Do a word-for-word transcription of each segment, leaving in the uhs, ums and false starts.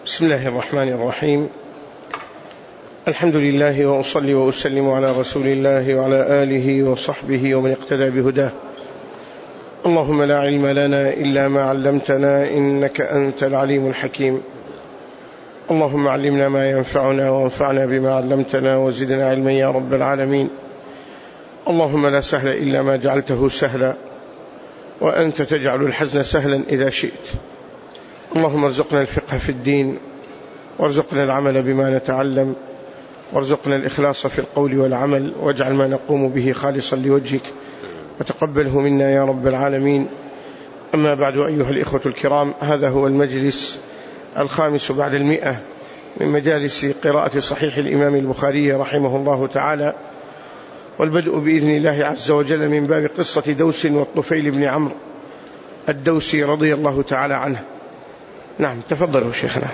بسم الله الرحمن الرحيم. الحمد لله وأصلي وأسلم على رسول الله وعلى آله وصحبه ومن اقتدى بهداه. اللهم لا علم لنا إلا ما علمتنا إنك أنت العليم الحكيم. اللهم علمنا ما ينفعنا وانفعنا بما علمتنا وزدنا علما يا رب العالمين. اللهم لا سهل إلا ما جعلته سهلا وأنت تجعل الحزن سهلا إذا شئت. اللهم ارزقنا الفقه في الدين وارزقنا العمل بما نتعلم وارزقنا الإخلاص في القول والعمل واجعل ما نقوم به خالصا لوجهك وتقبله منا يا رب العالمين. أما بعد، أيها الإخوة الكرام، هذا هو المجلس الخامس بعد المئة من مجالس قراءة صحيح الإمام البخاري رحمه الله تعالى، والبدء بإذن الله عز وجل من باب قصة دوس والطفيل بن عمرو الدوسي رضي الله تعالى عنه. نعم، تفضلوا شيخنا.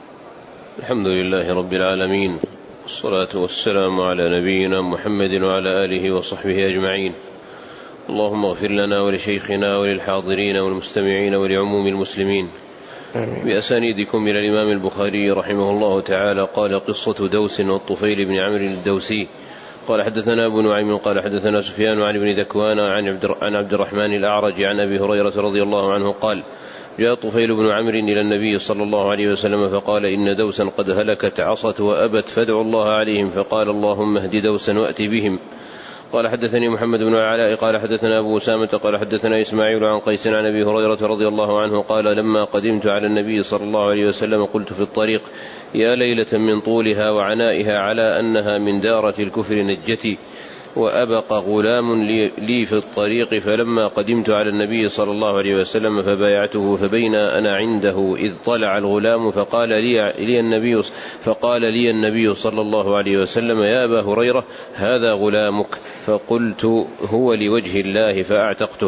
الحمد لله رب العالمين، والصلاة والسلام على نبينا محمد وعلى آله وصحبه أجمعين. اللهم اغفر لنا ولشيخنا وللحاضرين والمستمعين ولعموم المسلمين. آمين. بأسانيدكم إلى الإمام البخاري رحمه الله تعالى قال: قصة دوس والطفيل بن عمرو الدوسي. قال: حدثنا أبو نعيم قال حدثنا سفيان عن ابن ذكوان عن عبد الرحمن الأعرج عن أبي هريرة رضي الله عنه قال: جاء طفيل بن عمرو إلى النبي صلى الله عليه وسلم فقال: إن دوسا قد هلكت عصت وأبت فادعوا الله عليهم، فقال: اللهم اهد دوسا وأت بهم. قال: حدثني محمد بن العلاء قال حدثنا أبو أسامة قال حدثنا إسماعيل عن قيس عن أبي هريرة رضي الله عنه قال: لما قدمت على النبي صلى الله عليه وسلم قلت في الطريق: يا ليلة من طولها وعنائها على أنها من دارة الكفر نجتي، وأبق غلام لي في الطريق، فلما قدمت على النبي صلى الله عليه وسلم فبايعته، فبين أنا عنده إذ طلع الغلام فقال لي, لي النبي فقال لي النبي صلى الله عليه وسلم: يا أبا هريرة هذا غلامك. فقلت: هو لوجه الله، فأعتقته.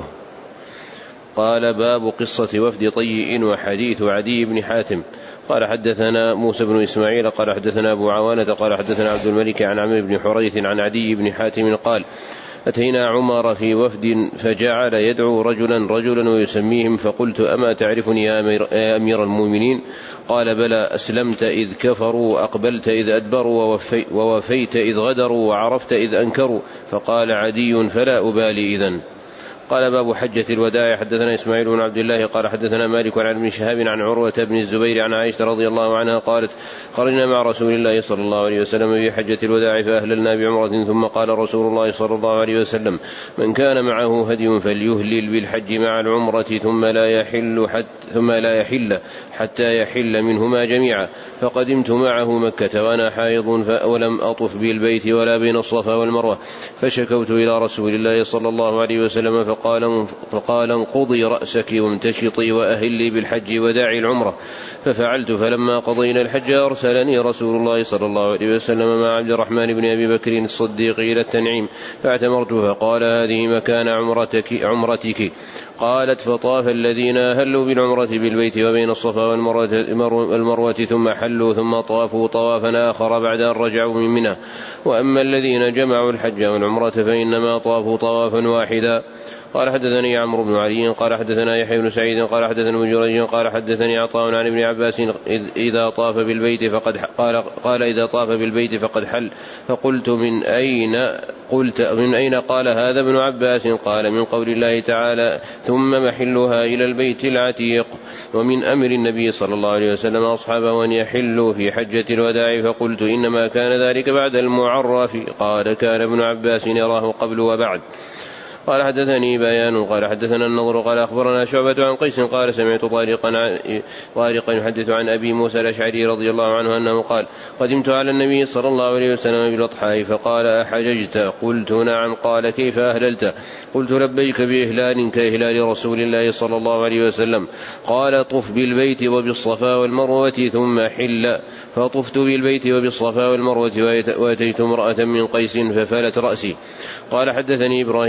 قال: باب قصة وفد طيء وحديث عدي بن حاتم. قال: حدثنا موسى بن إسماعيل قال حدثنا أبو عوانة قال حدثنا عبد الملك عن عمرو بن حريث عن عدي بن حاتم قال: أتينا عمر في وفد فجعل يدعو رجلا رجلا ويسميهم، فقلت: أما تعرفني يا أمير, يا أمير المؤمنين؟ قال: بلى، أسلمت إذ كفروا وأقبلت إذ أدبروا ووفي ووفيت إذ غدروا وعرفت إذ أنكروا. فقال عدي: فلا أبالي إذن. قال: باب حجة الوداع. حدثنا إسماعيل بن عبد الله قال حدثنا مالك عن ابن شهاب عن عروة بن الزبير عن عائشة رضي الله عنها قالت: خرجنا مع رسول الله صلى الله عليه وسلم في حجة الوداع فأهللنا بعمرة، ثم قال رسول الله صلى الله عليه وسلم: من كان معه هدي فليهلل بالحج مع العمرة ثم لا يحل حتى, ثم لا يحل حتى يحل منهما جميعا. فقدمت معه مكة وأنا حائض ولم أطف بالبيت ولا بين الصفا والمروة، فشكوت إلى رسول الله صلى الله عليه وسلم فقال, فقال: انقضي رأسك وامتشطي وأهلي بالحج وداعي العمرة. ففعلت، فلما قضينا الحج أرسلني رسول الله صلى الله عليه وسلم مع عبد الرحمن بن أبي بكر الصديق إلى التنعيم، فاعتمرت، فقال: هذه مكان عمرتك, عمرتك. قالت: فطاف الذين أهلوا بالعمرة بالبيت وبين الصفا والمروة ثم حلوا ثم طافوا طوافا آخر بعد أن رجعوا من منى. وأما الذين جمعوا الحج والعمرة فإنما طافوا طوافا واحدا. قال: حدثني عمرو بن علي قال حدثنا يحيى بن سعيد قال حدثنا ابن جريج قال حدثني عطاء عن ابن عباس إذا طاف بالبيت فقد قال, قال إذا طاف بالبيت فقد حل. فقلت: من أين قلت من أين قال هذا ابن عباس؟ قال: من قول الله تعالى: ثم محلها إلى البيت العتيق. ومن أمر النبي صلى الله عليه وسلم أصحابه أن يحلوا في حجة الوداع. فقلت: إنما كان ذلك بعد المعرف. قال: كان ابن عباس يراه قبل وبعد. قال: حدثني بيان قال حدثنا النضر قال أخبرنا شعبة عن قيس قال: سمعت طارقا طارقا يحدث عن أبي موسى الأشعري رضي الله عنه أنه قال: قدمت على النبي صلى الله عليه وسلم بالأضحى فقال: أحججت؟ قلت: نعم. قال: كيف أهللت؟ قلت: لبيك بإهلال كإهلال رسول الله صلى الله عليه وسلم. قال: طف بالبيت وبالصفا والمروة ثم حل. فطفت بالبيت وبالصفا والمروة وأتيت امرأة من قيس ففلت رأسي. قال: حدثني إبراهيم بن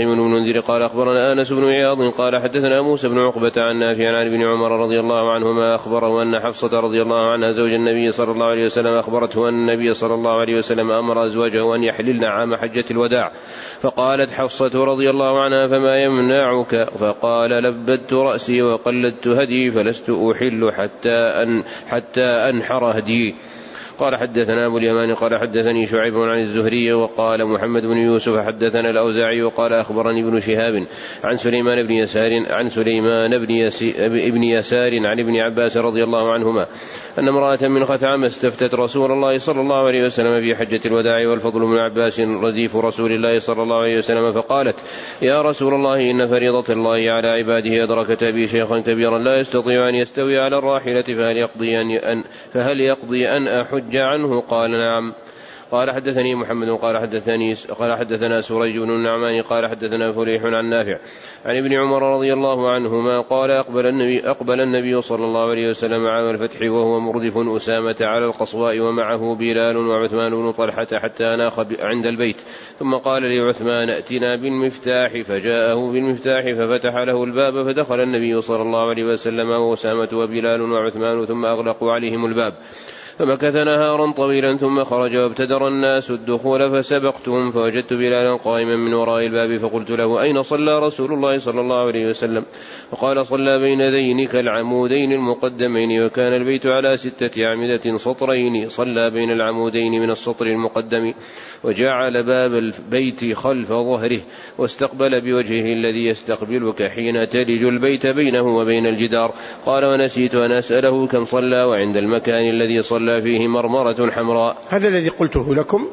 المنذر قال أخبرنا أنس بن عياض قال حدثنا موسى بن عقبة عن نافع عن ابن عمر رضي الله عنهما أخبره أن حفصة رضي الله عنها زوج النبي صلى الله عليه وسلم أخبرته أن النبي صلى الله عليه وسلم أمر أزواجه أن يحللن عام حجة الوداع. فقالت حفصة رضي الله عنها فما يمنعك؟ فقال لبدت رأسي وقلدت هدي فلست أحل حتى أن حتى أنحر هدي. قال حدثنا أبو اليمان قال حدثني شعيب عن الزهري وقال محمد بن يوسف حدثنا الأوزاعي وقال أخبرني ابن شهاب عن سليمان بن يسار عن سليمان بن, يسي بن يسار عن ابن عباس رضي الله عنهما أن امرأة من خثعم استفتت رسول الله صلى الله عليه وسلم في حجة الوداع والفضل بن عباس رديف رسول الله صلى الله عليه وسلم فقالت يا رسول الله إن فريضة الله على عباده أدركت بي شيخا كبيرا لا يستطيع أن يستوي على الراحلة فهل يقضي أن, فهل يقضي أن أحج عنه؟ قال نعم. قال حدثني محمد قال حدثني قال حدثنا سريج بن النعمان قال حدثنا فليح عن نافع عن ابن عمر رضي الله عنهما قال أقبل النبي, أقبل النبي صلى الله عليه وسلم عام الفتح وهو مردف أسامة على القصواء ومعه بلال وعثمان بن طلحة حتى أناخ عند البيت ثم قال لعثمان ائتنا بالمفتاح فجاءه بالمفتاح ففتح له الباب فدخل النبي صلى الله عليه وسلم وأسامة وبلال وعثمان ثم أغلقوا عليهم الباب فمكث نهارا طويلا ثم خرج وابتدر الناس الدخول فسبقتهم فوجدت بلالا قائما من وراء الباب فقلت له أين صلى رسول الله صلى الله عليه وسلم؟ فقال صلى بين ذينك العمودين المقدمين وكان البيت على ستة أعمدة سطرين صلى بين العمودين من السطر المقدم وجعل باب البيت خلف ظهره واستقبل بوجهه الذي يستقبلك حين تلج البيت بينه وبين الجدار. قال ونسيت أن أسأله كم صلى وعند المكان الذي صلى فيه مرمرة حمراء. هذا الذي قلته لكم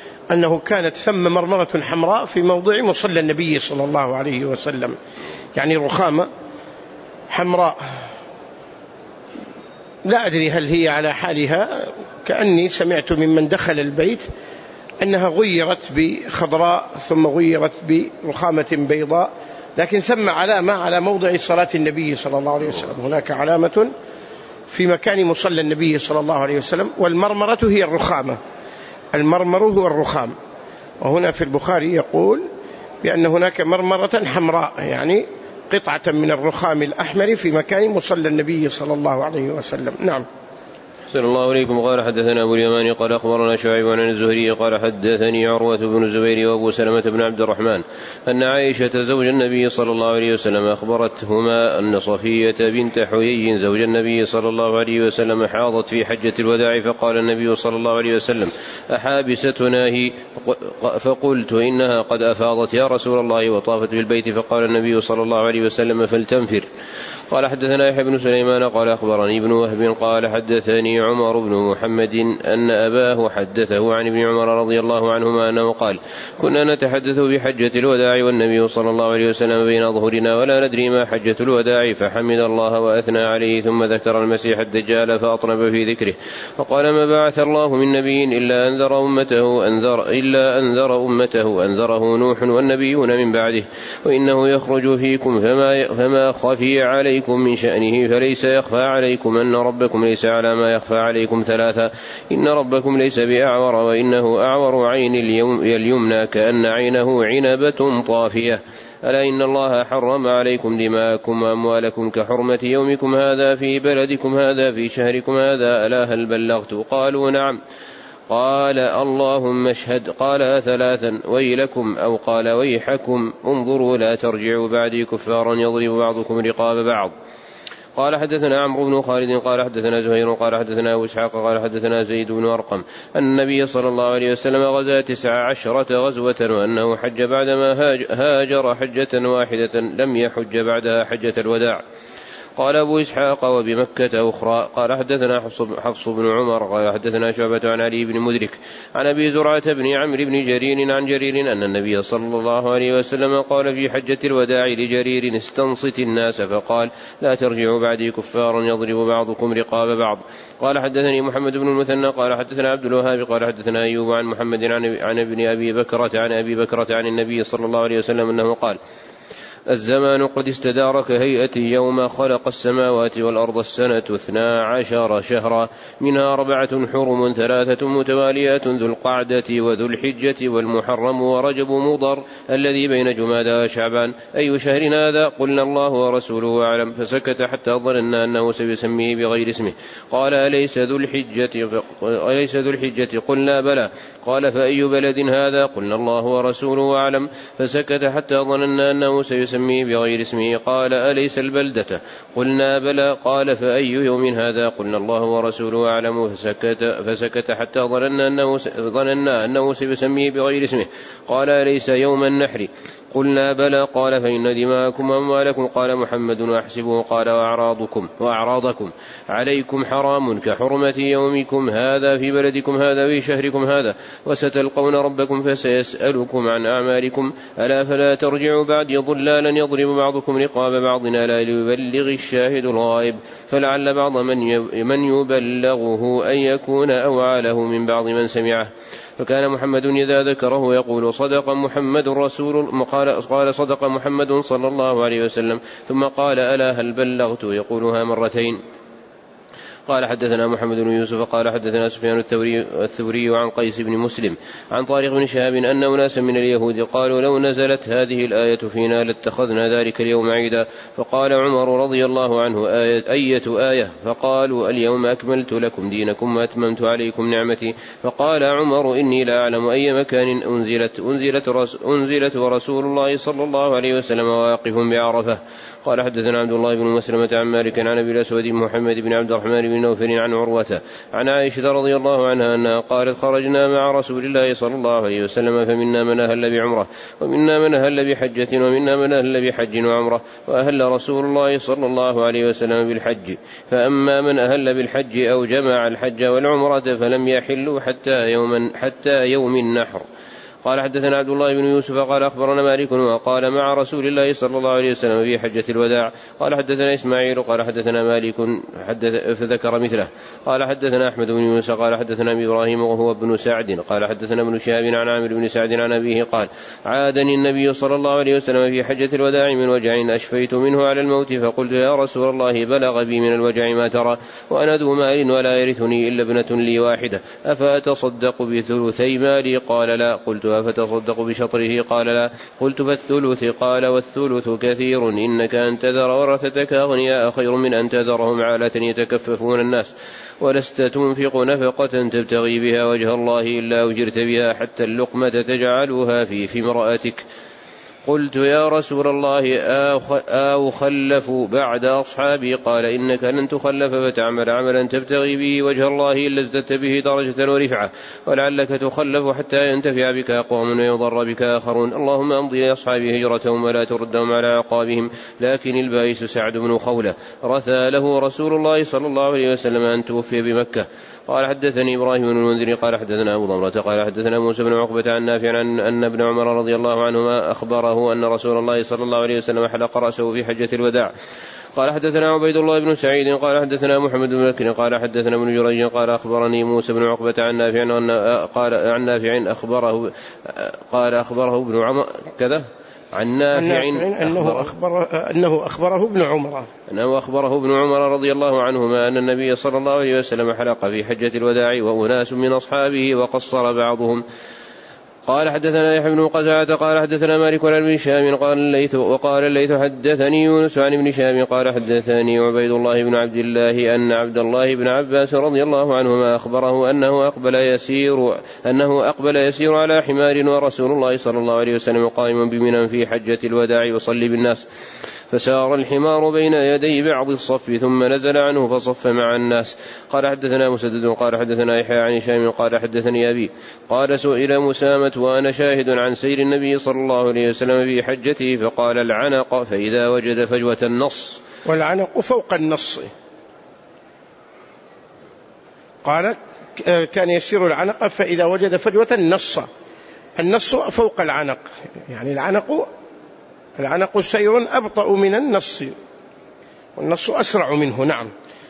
أنه كانت ثم مرمرة حمراء في موضع مصلى النبي صلى الله عليه وسلم، يعني رخامة حمراء لا أدري هل هي على حالها، كأني سمعت ممن دخل البيت أنها غيرت بخضراء ثم غيرت برخامة بيضاء، لكن ثم علامة على موضع صلاة النبي صلى الله عليه وسلم، هناك علامة في مكان مصلى النبي صلى الله عليه وسلم. والمرمرة هي الرخامة، المرمر هو الرخام. وهنا في البخاري يقول بأن هناك مرمرة حمراء، يعني قطعة من الرخام الأحمر في مكان مصلى النبي صلى الله عليه وسلم. نعم. أحسن الله إليكم. قال حدثنا أبو اليمان قال أخبرنا شعيب عن الزهري قال حدثني عروة بن الزبير وأبو سلمة بن عبد الرحمن أن عائشة زوج النبي صلى الله عليه وسلم أخبرتهما أن صفية بنت حيي زوج النبي صلى الله عليه وسلم حاضت في حجة الوداع فقال النبي صلى الله عليه وسلم أحابستنا هي؟ فقلت إنها قد أفاضت يا رسول الله وطافت بالبيت. فقال النبي صلى الله عليه وسلم فلتنفر. قال حدثنا يحيى بن سليمان قال أخبرني ابن وهب قال حدثني عمر بن محمد أن أباه حدثه عن ابن عمر رضي الله عنهما أنه قال كنا نتحدث بحجة الوداع والنبي صلى الله عليه وسلم بين ظهرنا ولا ندري ما حجة الوداع، فحمد الله وأثنى عليه ثم ذكر المسيح الدجال فأطنب في ذكره وقال ما بعث الله من نبي إلا أنذر أمته أنذر إلا أنذر أمته أنذره نوح والنبيون من بعده وإنه يخرج فيكم فما, فما خفي عليكم من شأنه فليس يخفى عليكم أن ربكم ليس على ما يخفى عليكم ثلاثة، إن ربكم ليس بأعور وإنه أعور عين اليمنى كأن عينه عنبة طافية، ألا إن الله حرم عليكم دماءكم وأموالكم كحرمة يومكم هذا في بلدكم هذا في شهركم هذا، ألا هل بلغت؟ قالوا نعم. قال اللهم اشهد. قال ثلاثا ويلكم أو قال ويحكم انظروا لا ترجعوا بعدي كفارا يضرب بعضكم رقاب بعض. قال حدثنا عمرو بن خالد قال حدثنا زهير قال حدثنا أبو إسحاق قال حدثنا زيد بن أرقم أن النبي صلى الله عليه وسلم غزا تسع عشرة غزوة وأنه حج بعدما هاجر حجة واحدة لم يحج بعدها حجة الوداع. قال أبو إسحاق وبمكة أخرى. قال حدثنا حفص بن عمر قال حدثنا شعبة عن علي بن مدرك عن أبي زرعة بن عمرو بن جرير عن جرير أن النبي صلى الله عليه وسلم قال في حجة الوداع لجرير استنصت الناس فقال لا ترجعوا بعدي كفارا يضرب بعضكم رقاب بعض. قال حدثني محمد بن المثنى قال حدثنا عبد الوهاب قال حدثنا أيوب عن محمد عن ابن أبي بكرة عن أبي بكرة عن النبي صلى الله عليه وسلم أنه قال الزمان قد استدار كهيئة يوم خلق السماوات والأرض السنة اثنا عشر شهرا منها أربعة حرم ثلاثة متواليات ذو القعدة وذو الحجة والمحرم ورجب مضر الذي بين جمادى وشعبان. أي شهر هذا؟ قلنا الله ورسوله أعلم. فسكت حتى ظننا أنه سيسميه بغير اسمه. قال أليس ذو الحجة؟ أليس ذو الحجة؟ قلنا بلى. قال فأي بلد هذا؟ قلنا الله ورسوله أعلم. فسكت حتى ظننا أنه سيسميه بغير اسمه. قال أليس البلدة؟ قلنا بلى. قال فأي يوم هذا؟ قلنا الله ورسوله أعلم. فسكت, فسكت حتى ظننا أنه, ظننا أنه سيسميه بغير اسمه. قال أليس يوم النحر؟ قلنا بلى. قال فإن دماءكم وأموالكم. قال محمد وأحسبه. قال وأعراضكم, وأعراضكم عليكم حرام كحرمة يومكم هذا في بلدكم هذا في شهركم هذا وستلقون ربكم فسيسألكم عن أعمالكم. ألا فلا ترجعوا بعدي ضلالا يضرب بعضكم رقاب بعض لا ليبلغ الشاهد الغائب فلعل بعض من يبلغه أن يكون أوعاله من بعض من سمعه. فكان محمد إذا ذكره يقول صدق محمد رسول قال صدق محمد صلى الله عليه وسلم. ثم قال ألا هل بلغت؟ يقولها مرتين. قال حدثنا محمد بن يوسف قال حدثنا سفيان الثوري, الثوري عن قيس بن مسلم عن طارق بن شهاب أن أناسا من اليهود قالوا لو نزلت هذه الآية فينا لاتخذنا ذلك اليوم عيدا. فقال عمر رضي الله عنه آية أية آية؟ فقالوا اليوم أكملت لكم دينكم وأتممت عليكم نعمتي. فقال عمر إني لا أعلم أي مكان أنزلت, أنزلت, رس أنزلت ورسول الله صلى الله عليه وسلم واقف بعرفة. قال حدثنا عبد الله بن مسلمة عن مالك عن أبي الأسود محمد بن عبد الرحمن بن نوفل عن عروة عن عائشة رضي الله عنها أنها قالت خرجنا مع رسول الله صلى الله عليه وسلم فمنا من أهل بعمرة ومنا من أهل بحجة ومنا من أهل بحج وعمرة وأهل رسول الله صلى الله عليه وسلم بالحج. فأما من أهل بالحج أو جمع الحج والعمرة فلم يحلوا حتى يوم, حتى يوم النحر. قال حدثنا عبد الله بن يوسف قال أخبرنا مالك وقال مع رسول الله صلى الله عليه وسلم في حجة الوداع. قال حدثنا إسماعيل قال حدثنا مالك حدث فذكر مثله. قال حدثنا أحمد بن يونس قال حدثنا إبراهيم وهو ابن سعد قال حدثنا ابن شهاب عن عامر بن سعد عن أبيه قال عادني النبي صلى الله عليه وسلم في حجة الوداع من وجع أشفيت منه على الموت فقلت يا رسول الله بلغ بي من الوجع ما ترى وأنا ذو مال ولا يرثني إلا ابنة لي واحدة أفأتصدق بثلثي مالي؟ قال لا. قلت فتصدق بشطره؟ قال لا. قلت فالثلث؟ قال والثلث كثير إنك أن تذر ورثتك أغنياء خير من أن تذرهم عالة يتكففون الناس ولست تنفق نفقة تبتغي بها وجه الله إلا أجرت بها حتى اللقمة تجعلها في في امرأتك. قلت يا رسول الله أو خلف بعد أصحابي؟ قال إنك لن تخلف فتعمل عملا تبتغي به وجه الله إلا ازددت به درجة ورفعة ولعلك تخلف حتى ينتفع بك أقوام ويضر بك آخرون. اللهم أمضي لأصحابه هجرتهم ولا تردهم على عقابهم. لكن البائس سعد بن خولة رثى له رسول الله صلى الله عليه وسلم أن توفي بمكة. قال حدثني إبراهيم بن المنذر قال حدثنا أبو ضمرة قال حدثنا موسى بن عقبة عن نافع عن أن ابن عمر رضي الله عنهما أخبره أن رسول الله صلى الله عليه وسلم حلق رأسه في حجة الوداع. قال حدثنا عبيد الله بن سعيد قال حدثنا محمد بن بكر قال حدثنا ابن جريج قال أخبرني موسى بن عقبة عن نافع قال عن نافع أخبره قال أخبره ابن عمر كذا عن نافع أنه أخبره, أنه أخبره ابن عمر أنه أخبره ابن عمر رضي الله عنهما أن النبي صلى الله عليه وسلم حلق في حجة الوداع وأناس من أصحابه وقصر بعضهم. قال حدثنا يحيى بن قزعة قال حدثنا مالك عن ابن شهاب قال الليث وقال الليث حدثني يونس عن ابن شهاب قال حدثني عبيد الله بن عبد الله أن عبد الله بن عباس رضي الله عنهما أخبره أنه أقبل يسير أنه أقبل يسير على حمار ورسول الله صلى الله عليه وسلم قائم بمنى في حجة الوداع يصلي بالناس فسار الحمار بين يدي بعض الصف ثم نزل عنه فصف مع الناس. قال حدثنا مسدد قال حدثنا يحيى عن هشام قال حدثني أبي قال سئل مسامة وأنا شاهد عن سير النبي صلى الله عليه وسلم في حجته فقال العنق فإذا وجد فجوة النص. والعنق فوق النص. قال كان يسير العنق فإذا وجد فجوة النص. النص فوق العنق يعني العنق العنق سير أبطأ من النص والنص أسرع منه. نعم.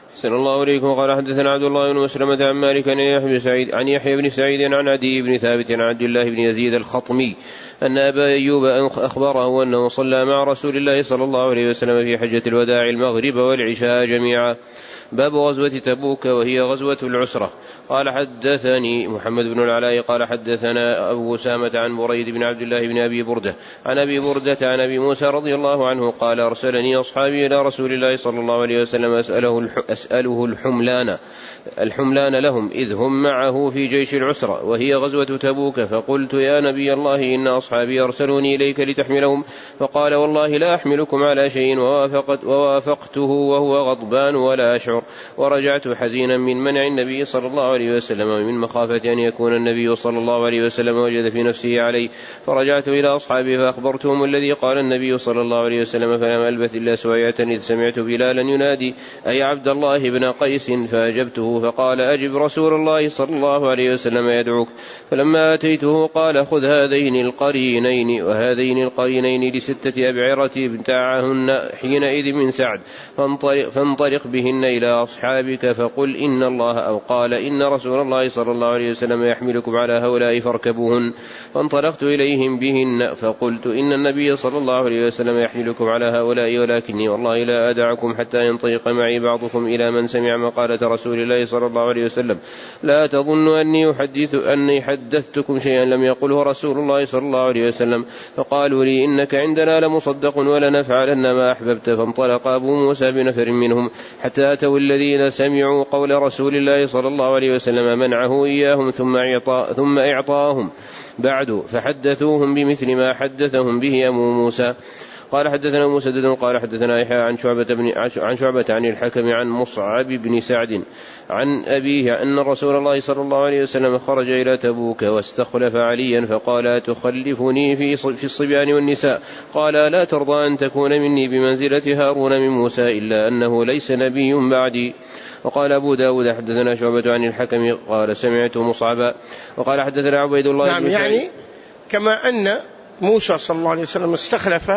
أحسن الله إليكم. قال حدثنا عبد الله بن مسلمة عن مالك عن يحيى بن سعيد عن يحيى بن سعيد عن عدي بن ثابت عن عبد الله بن يزيد الخطمي أن أبا أيوب أخبره أنه صلى مع رسول الله صلى الله عليه وسلم في حجة الوداع المغرب والعشاء جميعا. باب غزوة تبوك وهي غزوة العسرة. قال حدثني محمد بن العلاء قال حدثنا أبو أسامة عن بريد بن عبد الله بن أبي بردة عن أبي بردة عن أبي موسى رضي الله عنه قال أرسلني أصحابي إلى رسول الله صلى الله عليه وسلم أسأله, أسأله الحملان الحملان لهم إذ هم معه في جيش العسرة وهي غزوة تبوك. فقلت يا نبي الله إن أصحابي أرسلوني إليك لتحملهم. فقال والله لا أحملكم على شيء ووافقت ووافقته وهو غضبان ولا أشعر. ورجعت حزينا من منع النبي صلى الله عليه وسلم من مخافة أن يكون النبي صلى الله عليه وسلم وجد في نفسه علي. فرجعت إلى أصحابي فأخبرتهم الذي قال النبي صلى الله عليه وسلم فلم ألبث إلا سويعة إذ سمعت بلالا ينادي أي عبد الله بن قيس فأجبته فقال أجب رسول الله صلى الله عليه وسلم يدعوك. فلما أتيته قال خذ هذين القرينين وهذين القرينين لستة أبعرة ابتاعهن حينئذ من سعد فانطلق, فانطلق بهن إلى أصحابك فقل إن الله أو قال إن رسول الله صلى الله عليه وسلم يحملكم على هؤلاء فاركبوهن. فانطلقت إليهم بهن فقلت إن النبي صلى الله عليه وسلم يحملكم على هؤلاء ولكني والله لا أدعكم حتى ينطلق معي بعضكم إلى من سمع مقالة رسول الله صلى الله عليه وسلم. لا تظن أني أحدث أني حدثتكم شيئا لم يقله رسول الله صلى الله عليه وسلم. فقالوا لي إنك عندنا لمصدق ولنفعلن ما أحببت. فانطلق أبو موسى بنفر منهم حتى أتوا الذين سمعوا قول رسول الله صلى الله عليه وسلم منعه إياهم ثم إعطاء ثم إعطاهم بعد فحدثوهم بمثل ما حدثهم به أبو موسى. قال حدثنا مسدد قال حدثنا يحيى عن شعبة بن عن شعبة عن الحكم عن مصعب بن سعد عن أبيه أن رسول الله صلى الله عليه وسلم خرج إلى تبوك واستخلف عليا فقال تخلفني في في الصبيان والنساء. قال لا ترضى أن تكون مني بمنزلة هارون من موسى إلا أنه ليس نبي بعدي. وقال أبو داود حدثنا شعبة عن الحكم قال سمعت مصعبا. وقال حدثنا عبيد الله نعم بن سعيد يعني كما أن موسى صلى الله عليه وسلم استخلف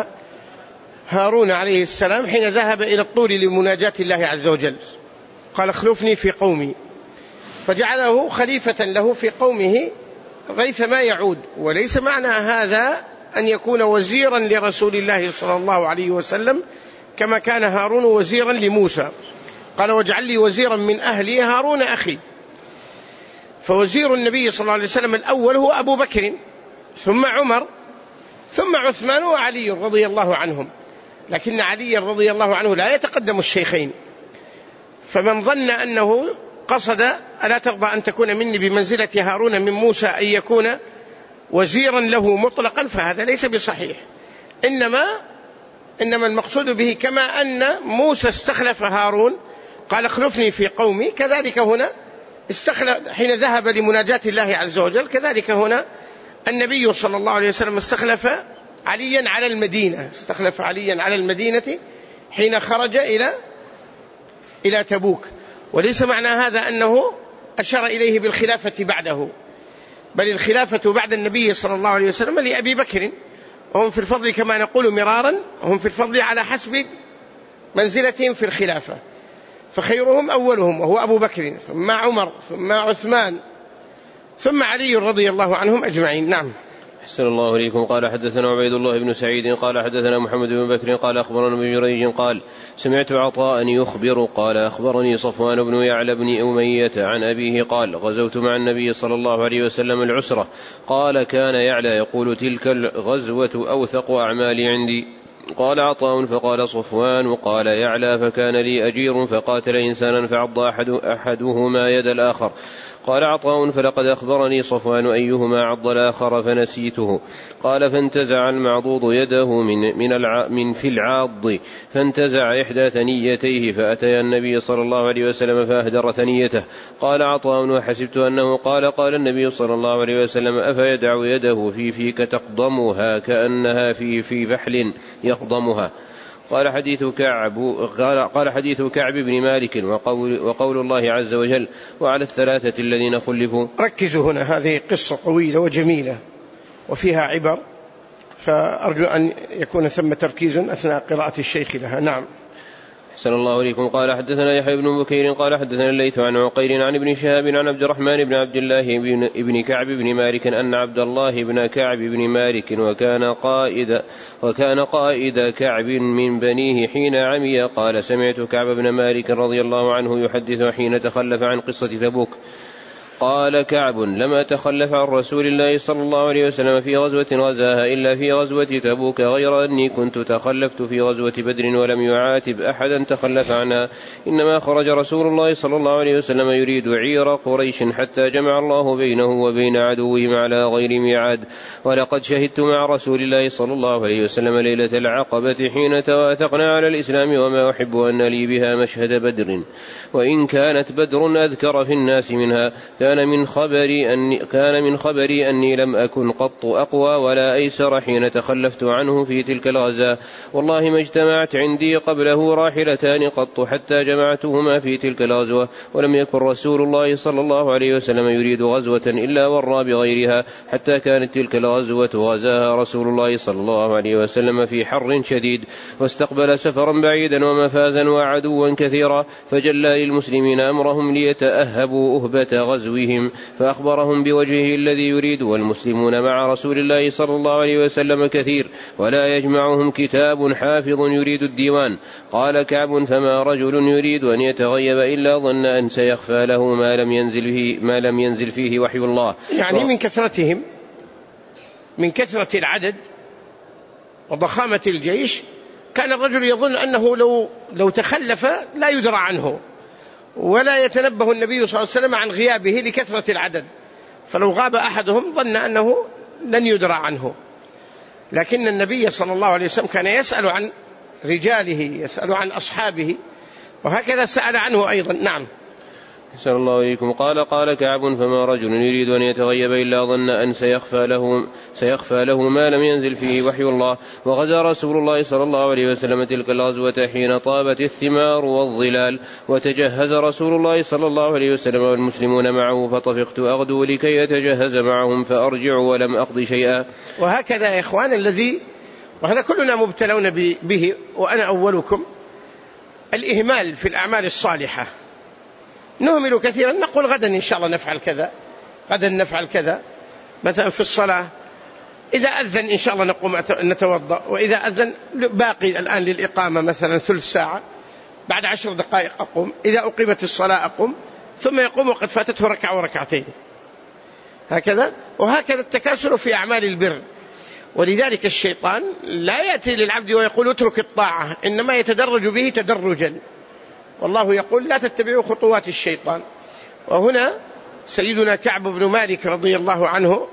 هارون عليه السلام حين ذهب إلى الطور لمناجاة الله عز وجل قال اخلفني في قومي فجعله خليفة له في قومه ريثما يعود. وليس معنى هذا أن يكون وزيرا لرسول الله صلى الله عليه وسلم كما كان هارون وزيرا لموسى. قال واجعل لي وزيرا من أهلي هارون أخي. فوزير النبي صلى الله عليه وسلم الأول هو أبو بكر ثم عمر ثم عثمان وعلي رضي الله عنهم. لكن علي رضي الله عنه لا يتقدم الشيخين. فمن ظن أنه قصد ألا ترضى أن تكون مني بمنزلة هارون من موسى أن يكون وزيرا له مطلقا فهذا ليس بصحيح. إنما إنما المقصود به كما أن موسى استخلف هارون قال اخلفني في قومي كذلك هنا استخلف حين ذهب لمناجاة الله عز وجل. كذلك هنا النبي صلى الله عليه وسلم استخلف عليا على المدينة استخلف عليا على المدينة حين خرج إلى إلى تبوك. وليس معنى هذا أنه أشار إليه بالخلافة بعده بل الخلافة بعد النبي صلى الله عليه وسلم لأبي بكر. وهم في الفضل كما نقول مرارا هم في الفضل على حسب منزلتهم في الخلافة. فخيرهم أولهم وهو أبو بكر ثم عمر ثم عثمان ثم علي رضي الله عنهم أجمعين. نعم. أحسن الله إليكم. قال حدثنا عبيد الله بن سعيد قال حدثنا محمد بن بكر قال أخبرنا ابن جريج قال سمعت عطاء يخبر قال أخبرني صفوان بن يعلى بن أمية عن أبيه قال غزوت مع النبي صلى الله عليه وسلم العسرة. قال كان يعلى يقول تلك الغزوة أوثق أعمالي عندي. قال عطاء فقال صفوان وقال يعلى فكان لي أجير فقاتل إنسانا فعض أحد أحدهما يد الآخر. قال عطاء فلقد أخبرني صفوان أيهما عض الآخر فنسيته. قال فانتزع المعضوض يده من, من, الع من في العاض فانتزع إحدى ثنيتيه فأتي النبي صلى الله عليه وسلم فأهدر ثنيته. قال عطاء وحسبت أنه قال قال النبي صلى الله عليه وسلم أفيدع يده في فيك تقضمها كأنها في, في فحل يقضمها. قال حديث كعب قال, قال حديث كعب بن مالك وقول, وقول الله عز وجل وعلى الثلاثة الذين خلفوا. ركزوا هنا هذه قصة طويلة وجميلة وفيها عبر فأرجو أن يكون ثم تركيز أثناء قراءة الشيخ لها. نعم. أحسن الله إليكم. قال حدثنا يحيى بن بكير قال حدثنا الليث عن عقيل عن ابن شهاب عن عبد الرحمن بن عبد الله بن, بن كعب بن مالك أن عبد الله بن كعب بن مالك وكان قائد وكان قائد كعب من بنيه حين عمي قال سمعت كعب بن مالك رضي الله عنه يحدث حين تخلف عن قصة تبوك قال كعب لم أتخلف عن رسول الله صلى الله عليه وسلم في غزوة غزاها إلا في غزوة تبوك غير أني كنت تخلفت في غزوة بدر ولم يعاتب أحدا تخلف عنها إنما خرج رسول الله صلى الله عليه وسلم يريد عير قريش حتى جمع الله بينه وبين عدوهم على غير ميعاد. ولقد شهدت مع رسول الله صلى الله عليه وسلم ليلة العقبة حين تواثقنا على الإسلام وما أحب أن لي بها مشهد بدر وإن كانت بدر أذكر في الناس منها كان من خبري أني, كان من خبري أني لم أكن قط أقوى ولا أيسر حين تخلفت عنه في تلك الغزاة والله ما اجتمعت عندي قبله راحلتان قط حتى جمعتهما في تلك الغزوة ولم يكن رسول الله صلى الله عليه وسلم يريد غزوة إلا ورى بغيرها حتى كانت تلك الغزوة غزاها رسول الله صلى الله عليه وسلم في حر شديد واستقبل سفرا بعيدا ومفازا وعدوا كثيرا فجلى للمسلمين أمرهم ليتأهبوا أهبة غزوهم فأخبرهم بوجهه الذي يريد والمسلمون مع رسول الله صلى الله عليه وسلم كثير ولا يجمعهم كتاب حافظ يريد الديوان. قال كعب فما رجل يريد أن يتغيب إلا ظن أن سيخفى له ما لم ينزل فيه, ما لم ينزل فيه وحي الله. يعني من كثرتهم من كثرة العدد وضخامة الجيش كان الرجل يظن أنه لو, لو تخلف لا يدرى عنه ولا يتنبه النبي صلى الله عليه وسلم عن غيابه لكثرة العدد فلو غاب أحدهم ظن أنه لن يدرى عنه. لكن النبي صلى الله عليه وسلم كان يسأل عن رجاله يسأل عن أصحابه وهكذا سأل عنه أيضا. نعم. أحسن الله إليكم. قال قال كعب فما رجل يريد أن يتغيب إلا ظن أن سيخفى له, سيخفى له ما لم ينزل فيه وحي الله. وغزا رسول الله صلى الله عليه وسلم تلك الغزوة حين طابت الثمار والظلال وتجهز رسول الله صلى الله عليه وسلم والمسلمون معه فطفقت أغدو لكي يتجهز معهم فأرجع ولم أقضي شيئا. وهكذا يا إخوان الذي وهذا كلنا مبتلون به وأنا أولكم الإهمال في الأعمال الصالحة. نهمل كثيرا نقول غدا إن شاء الله نفعل كذا غدا نفعل كذا مثلا في الصلاة إذا أذن إن شاء الله نقوم نتوضأ وإذا أذن باقي الآن للإقامة مثلا ثلث ساعة بعد عشر دقائق أقوم إذا أقيمت الصلاة أقوم ثم يقوم وقد فاتته ركعة وركعتين هكذا. وهكذا التكاسل في أعمال البر. ولذلك الشيطان لا يأتي للعبد ويقول اترك الطاعة إنما يتدرج به تدرجا والله يقول لا تتبعوا خطوات الشيطان. وهنا سيدنا كعب بن مالك رضي الله عنه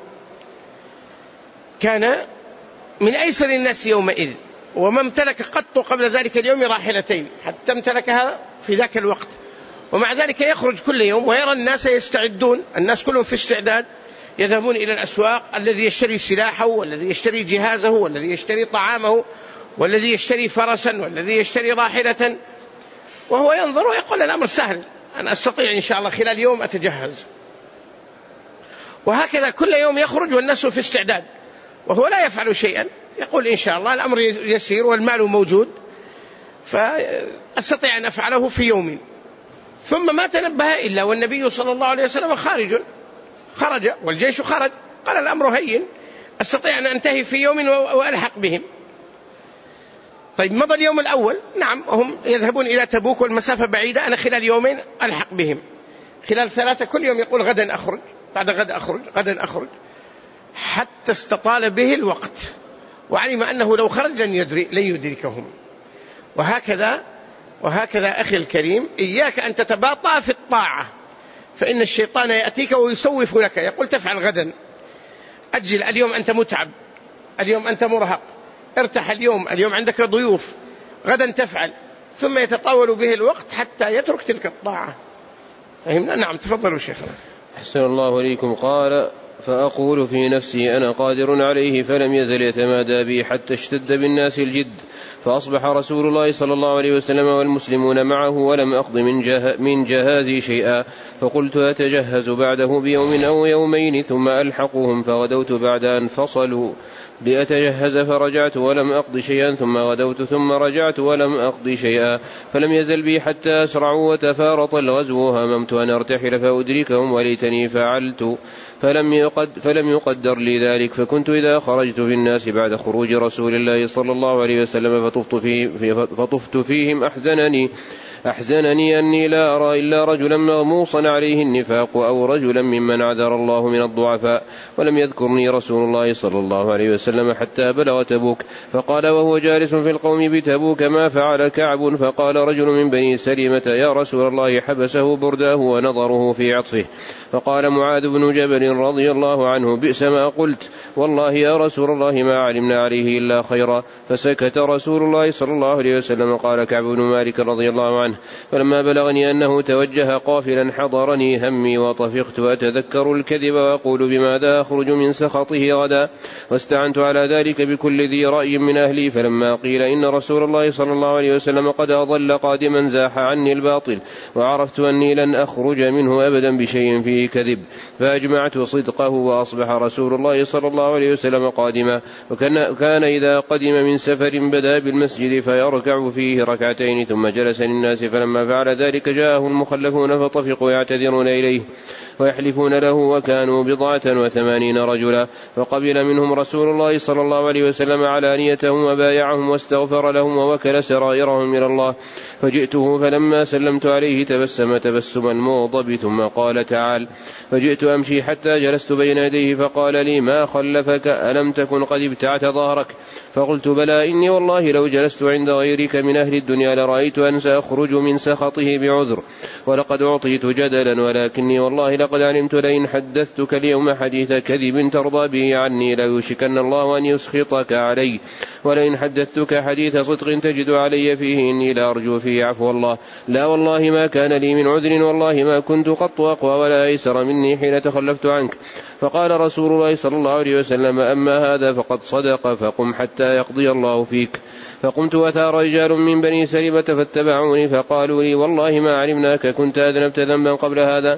كان من أيسر الناس يومئذ وما امتلك قط قبل ذلك اليوم راحلتين حتى امتلكها في ذاك الوقت ومع ذلك يخرج كل يوم ويرى الناس يستعدون الناس كلهم في استعداد يذهبون إلى الأسواق الذي يشتري سلاحه والذي يشتري جهازه والذي يشتري طعامه والذي يشتري فرسا والذي يشتري راحلة وهو ينظر ويقول الأمر سهل أنا أستطيع إن شاء الله خلال يوم أتجهز. وهكذا كل يوم يخرج والناس في استعداد وهو لا يفعل شيئا يقول إن شاء الله الأمر يسير والمال موجود فأستطيع أن أفعله في يوم. ثم ما تنبه إلا والنبي صلى الله عليه وسلم خارج خرج والجيش خرج قال الأمر هين أستطيع أن أنتهي في يوم وألحق بهم. طيب مضى اليوم الأول نعم هم يذهبون إلى تبوك والمسافة بعيدة أنا خلال يومين ألحق بهم خلال ثلاثة كل يوم يقول غدا أخرج بعد غد أخرج غدا أخرج حتى استطال به الوقت وعلم أنه لو خرج لن يدري لن يدركهم. وهكذا وهكذا أخي الكريم إياك أن تتباطأ في الطاعة فإن الشيطان يأتيك ويسوف لك يقول تفعل غدا أجل اليوم أنت متعب اليوم أنت مرهق ارتاح اليوم اليوم عندك ضيوف غدا تفعل ثم يتطاول به الوقت حتى يترك تلك الطاعة. فهمنا؟ نعم تفضلوا شيخنا. أحسن الله إليكم. قال فأقول في نفسي أنا قادر عليه، فلم يزل يتمادى بي حتى اشتد بالناس الجد، فأصبح رسول الله صلى الله عليه وسلم والمسلمون معه ولم أقض من, جه من جهازي شيئا، فقلت أتجهز بعده بيوم أو يومين ثم ألحقهم، فغدوت بعد أن فصلوا لأتجهز فرجعت ولم أقض شيئا، ثم غدوت ثم رجعت ولم أقض شيئا، فلم يزل بي حتى أسرعوا وتفارط الغزو، وهممت أن أرتحل فأدركهم وليتني فعلت، فلم, يقد فلم يقدر لي ذلك، فكنت إذا خرجت في الناس بعد خروج رسول الله صلى الله عليه وسلم فطفت, فيه فطفت فيهم أحزنني أحزنني أني لا أرى إلا رجلا مغموصا عليه النفاق أو رجلا ممن عذر الله من الضعفاء، ولم يذكرني رسول الله صلى الله عليه وسلم حتى بلغ تبوك، فقال وهو جالس في القوم بتبوك ما فعل كعب؟ فقال رجل من بني سلمة يا رسول الله حبسه برداه ونظره في عطفه، فقال معاذ بن جبل رضي الله عنه بئس ما قلت، والله يا رسول الله ما علمنا عليه إلا خيرا، فسكت رسول الله صلى الله عليه وسلم. قال كعب بن مالك رضي الله عنه فلما بلغني أنه توجه قافلا حضرني همي وطفقت أتذكر الكذب وأقول بماذا أخرج من سخطه غدا، واستعنت على ذلك بكل ذي رأي من أهلي، فلما قيل إن رسول الله صلى الله عليه وسلم قد أضل قادما زاح عني الباطل، وعرفت أني لن أخرج منه أبدا بشيء فيه كذب، فأجمعت صدقه، وأصبح رسول الله صلى الله عليه وسلم قادما، وكان كان إذا قدم من سفر بدأ بالمسجد فيركع فيه ركعتين ثم جلس للناس، فلما فعل ذلك جاءه المخلفون فطفقوا يعتذرون إليه ويحلفون له، وكانوا بضعة وثمانين رجلا، فقبل منهم رسول الله صلى الله عليه وسلم علانيتهم وبايعهم واستغفر لهم ووكل سرائرهم إلى الله، فجئته فلما سلمت عليه تبسم تبسم المغضب ثم قال تعال، فجئت أمشي حتى جلست بين يديه فقال لي ما خلفك ألم تكن قد ابتعت ظهرك؟ فقلت بلى إني والله لو جلست عند غيرك من أهل الدنيا لرأيت أن سأخرج من سخطه بعذر، ولقد أعطيت جدلا، ولكني والله لقد علمت لئن حدثتك اليوم حديث كذب ترضى به عني ليوشكن الله أن يسخطك علي، ولئن حدثتك حديث صدق تجد علي فيه إني لأرجو فيه عفو الله، لا والله ما كان لي من عذر، والله ما كنت قط أقوى ولا أيسر مني حين تخلفت عنك. فقال رسول الله صلى الله عليه وسلم أما هذا فقد صدق، فقم حتى يقضي الله فيك. فقمت وثار رجال من بني سلمة فاتبعوني فقالوا لي والله ما علمناك كنت أذنبت ذنبا قبل هذا،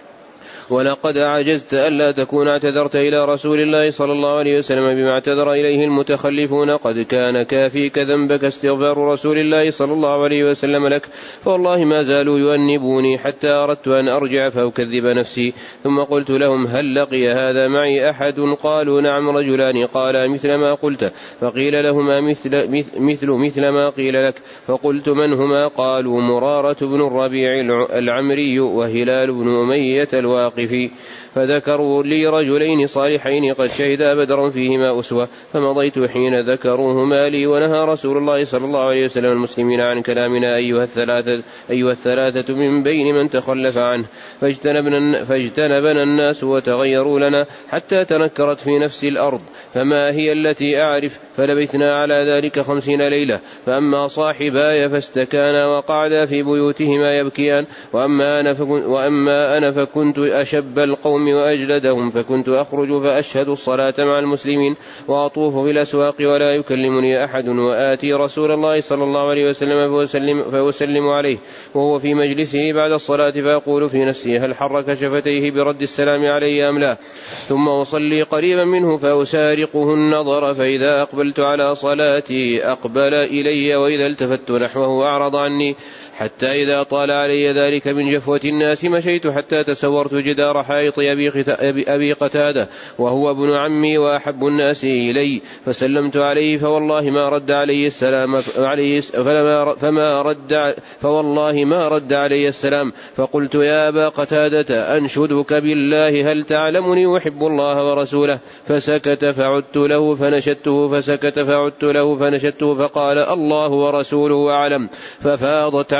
ولقد عجزت ألا تكون اعتذرت إلى رسول الله صلى الله عليه وسلم بما اعتذر إليه المتخلفون، قد كان كافيك ذنبك استغفار رسول الله صلى الله عليه وسلم لك، فوالله ما زالوا يؤنبوني حتى أردت أن أرجع فأكذب نفسي، ثم قلت لهم هل لقي هذا معي أحد؟ قالوا نعم رجلان قالا مثل ما قلت، فقيل لهما مثل, مثل, مثل ما قيل لك، فقلت من هما؟ قالوا مرارة بن الربيع العمري وهلال بن أمية الواقفي، فذكروا لي رجلين صالحين قد شهدا بدرا فيهما أسوة، فمضيت حين ذكروهما لي، ونهى رسول الله صلى الله عليه وسلم المسلمين عن كلامنا أيها الثلاثة, أيها الثلاثة من بين من تخلف عنه، فاجتنبنا, فاجتنبنا الناس وتغيروا لنا حتى تنكرت في نفس الأرض، فما هي التي أعرف؟ فلبثنا على ذلك خمسين ليلة، فأما صاحباي فاستكانا وقعدا في بيوتهما يبكيان، وأما أنا, فكنت وأما أنا فكنت أشب القوم وأجلدهم، فكنت أخرج فأشهد الصلاة مع المسلمين وأطوف بالأسواق ولا يكلمني أحد، وآتي رسول الله صلى الله عليه وسلم فأسلم, فأسلم عليه وهو في مجلسه بعد الصلاة، فأقول في نفسي هل حرك شفتيه برد السلام علي أم لا؟ ثم أصلي قريبا منه فأسارقه النظر، فإذا أقبلت على صلاتي أقبل إلي، وإذا التفت نحوه أعرض عني، حتى إذا طال علي ذلك من جفوة الناس مشيت حتى تسورت جدار حائط أبي قتادة وهو ابن عمي وأحب الناس إلي، فسلمت عليه فوالله ما رد علي السلام عليه فما رد فوالله ما رد علي السلام، فقلت يا أبا قتادة أنشدك بالله هل تعلمني أحب الله ورسوله؟ فسكت فعدت له فنشدته فسكت فعدت له فنشدته فقال الله ورسوله أعلم، ففاضت عيني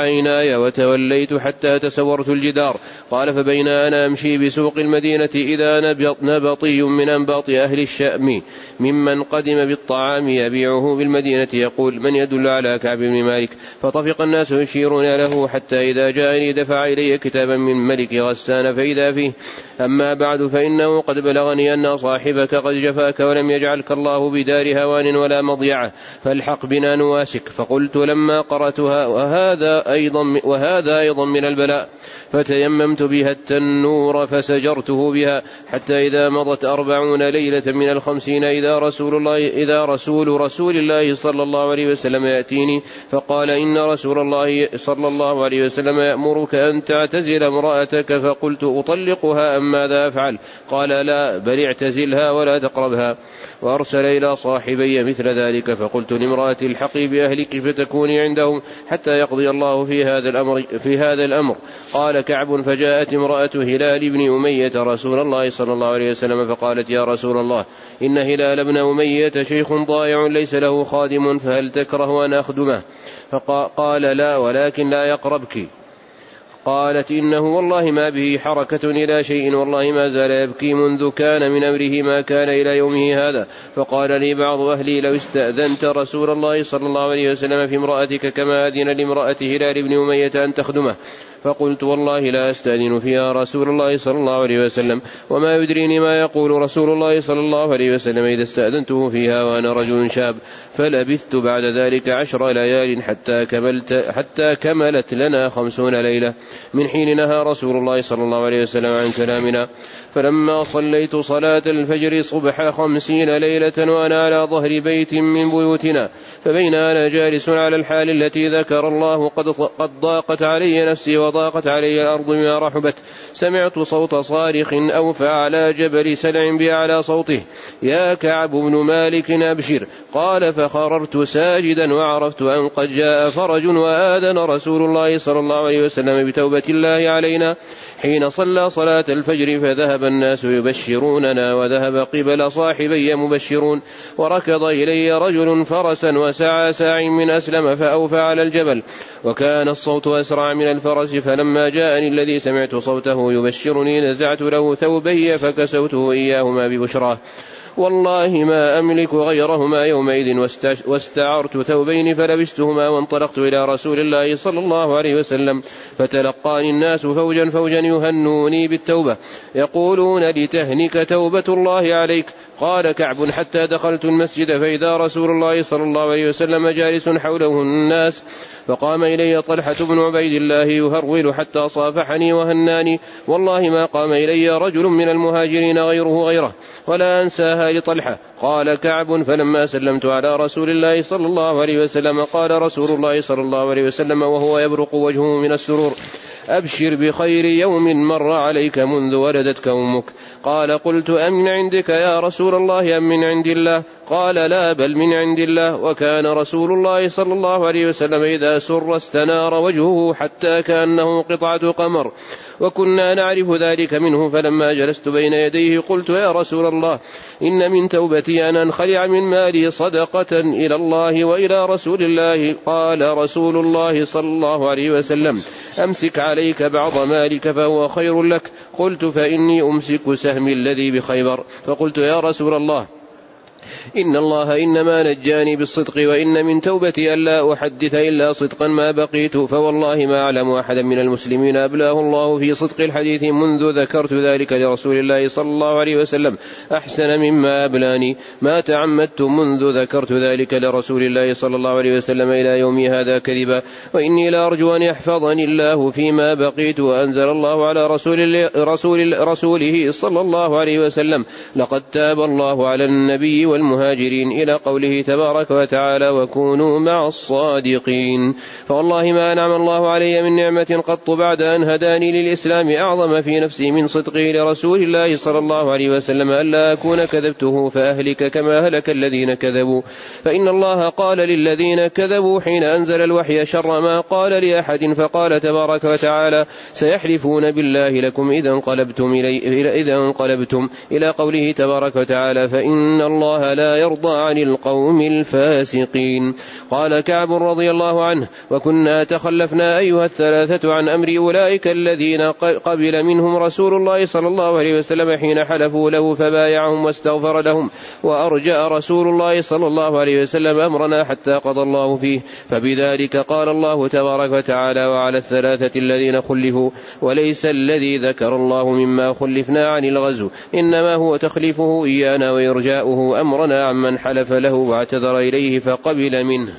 عيناي وتوليت حتى تسورت الجدار. قال فبين أنا أمشي بسوق المدينة إذا نبطي من أنباط أهل الشأم ممن قدم بالطعام يبيعه بالمدينة يقول من يدل على كعب بن مالك؟ فطفق الناس يشيرون له حتى إذا جاءني دفع إلي كتابا من ملك غسان فإذا فيه أما بعد فإنه قد بلغني أن صاحبك قد جفاك ولم يجعلك الله بدار هوان ولا مضيعة فالحق بنا نواسك. فقلت لما قرأتها وهذا أيضا, وهذا أيضا من البلاء فتيممت بها التنور فسجرته بها حتى إذا مضت أربعون ليلة من الخمسين إذا رسول الله إذا رسول رسول الله صلى الله عليه وسلم يأتيني فقال إن رسول الله صلى الله عليه وسلم يأمرك أن تعتزل امرأتك. فقلت أطلقها أم ماذا أفعل؟ قال لا بل اعتزلها ولا تقربها. وأرسل إلى صاحبي مثل ذلك فقلت لامرأتي الحقي بأهلك فتكوني عندهم حتى يقضي الله في هذا الأمر, في هذا الأمر. قال كعب فجاءت امرأة هلال بن أمية رسول الله صلى الله عليه وسلم فقالت يا رسول الله إن هلال بن أمية شيخ ضائع ليس له خادم فهل تكره أن أخدمه؟ فقال لا ولكن لا يقربك. قالت إنه والله ما به حركة إلى شيء والله ما زال يبكي منذ كان من أمره ما كان إلى يومه هذا. فقال لي بعض أهلي لو استأذنت رسول الله صلى الله عليه وسلم في امرأتك كما أذن لامرأة هلال بن أمية أن تخدمه. فقلت والله لا أستأذن فيها رسول الله صلى الله عليه وسلم وما يدريني ما يقول رسول الله صلى الله عليه وسلم إذا استأذنته فيها وأنا رجل شاب. فلبثت بعد ذلك عشر ليال حتى كملت, حتى كملت لنا خمسون ليلة من حين نهى رسول الله صلى الله عليه وسلم عن كلامنا. فلما صليت صلاة الفجر صبح خمسين ليلة وأنا على ظهر بيت من بيوتنا فبين أنا جالس على الحال التي ذكر الله قد, قد ضاقت علي نفسي وضاقت علي الأرض بما رحبت سمعت صوت صارخ أوفى على جبل سلع بأعلى صوته يا كعب بن مالك أبشر. قال فخررت ساجدا وعرفت أن قد جاء فرج وآذن رسول الله صلى الله عليه وسلم بتوبة الله علينا حين صلى صلاة الفجر فذهب الناس يبشروننا وذهب قبل صاحبي مبشرون. وركض إلي رجل فرسا وسعى ساع من أسلم فأوفى على الجبل وكان الصوت أسرع من الفرس. فلما جاءني الذي سمعت صوته يبشرني نزعت له ثوبي فكسوته إياهما ببشراه والله ما أملك غيرهما يومئذ واستعرت ثوبين فلبستهما وانطلقت إلى رسول الله صلى الله عليه وسلم فتلقاني الناس فوجا فوجا يهنوني بالتوبة يقولون لتهنك توبة الله عليك. قال كعب حتى دخلت المسجد فإذا رسول الله صلى الله عليه وسلم جالس حوله الناس فقام إلي طلحة بن عبيد الله يهرول حتى صافحني وهناني والله ما قام إلي رجل من المهاجرين غيره غيره ولا أنساها لطلحة. قال كعب فلما سلمت على رسول الله صلى الله عليه وسلم قال رسول الله صلى الله عليه وسلم وهو يبرق وجهه من السرور أبشر بخير يوم مر عليك منذ ولدتك أمك. قال قلت أمن عندك يا رسول الله أم من عند الله؟ قال لا بل من عند الله. وكان رسول الله صلى الله عليه وسلم إذا سر استنار وجهه حتى كأنه قطعة قمر وكنا نعرف ذلك منه. فلما جلست بين يديه قلت يا رسول الله إن من توبتي أن أنخلع من مالي صدقة إلى الله وإلى رسول الله. قال رسول الله صلى الله عليه وسلم أمسك عليك بعض مالك فهو خير لك. قلت فإني أمسك سهمي الذي بخيبر. فقلت يا رسول الله إن الله إنما نجاني بالصدق وإن من توبتي ألا أحدث إلا صدقا ما بقيت. فوالله ما أعلم أحدا من المسلمين أبلاه الله في صدق الحديث منذ ذكرت ذلك لرسول الله صلى الله عليه وسلم أحسن مما أبلاني. ما تعمدت منذ ذكرت ذلك لرسول الله صلى الله عليه وسلم إلى يومي هذا كذبا وإني لأرجو أن يحفظني الله فيما بقيت. وأنزل الله على رسول, رسول رسوله صلى الله عليه وسلم لقد تاب الله على النبي والمهاجرين إلى قوله تبارك وتعالى وكونوا مع الصادقين. فوالله ما أنعم الله علي من نعمة قط بعد أن هداني للإسلام أعظم في نفسي من صدقه لرسول الله صلى الله عليه وسلم ألا أكون كذبته فأهلك كما هلك الذين كذبوا. فإن الله قال للذين كذبوا حين أنزل الوحي شر ما قال لأحد فقال تبارك وتعالى سيحلفون بالله لكم إذا انقلبتم إلى, إذا انقلبتم إلى قوله تبارك وتعالى فإن الله الله لا يرضى عن القوم الفاسقين. قال كعب رضي الله عنه: وكنا تخلفنا أيها الثلاثة عن أمر أولئك الذين قبل منهم رسول الله صلى الله عليه وسلم حين حلفوا له فبايعهم واستغفر لهم، وأرجأ رسول الله صلى الله عليه وسلم أمرنا حتى قضى الله فيه. فبذلك قال الله تبارك وتعالى: وعلى الثلاثة الذين خلفوا. وليس الذي ذكر الله مما خلفنا عن الغزو، إنما هو تخليفه إيانا وإرجاؤه أمرنا عمن حلف له واعتذر إليه فقبل منه.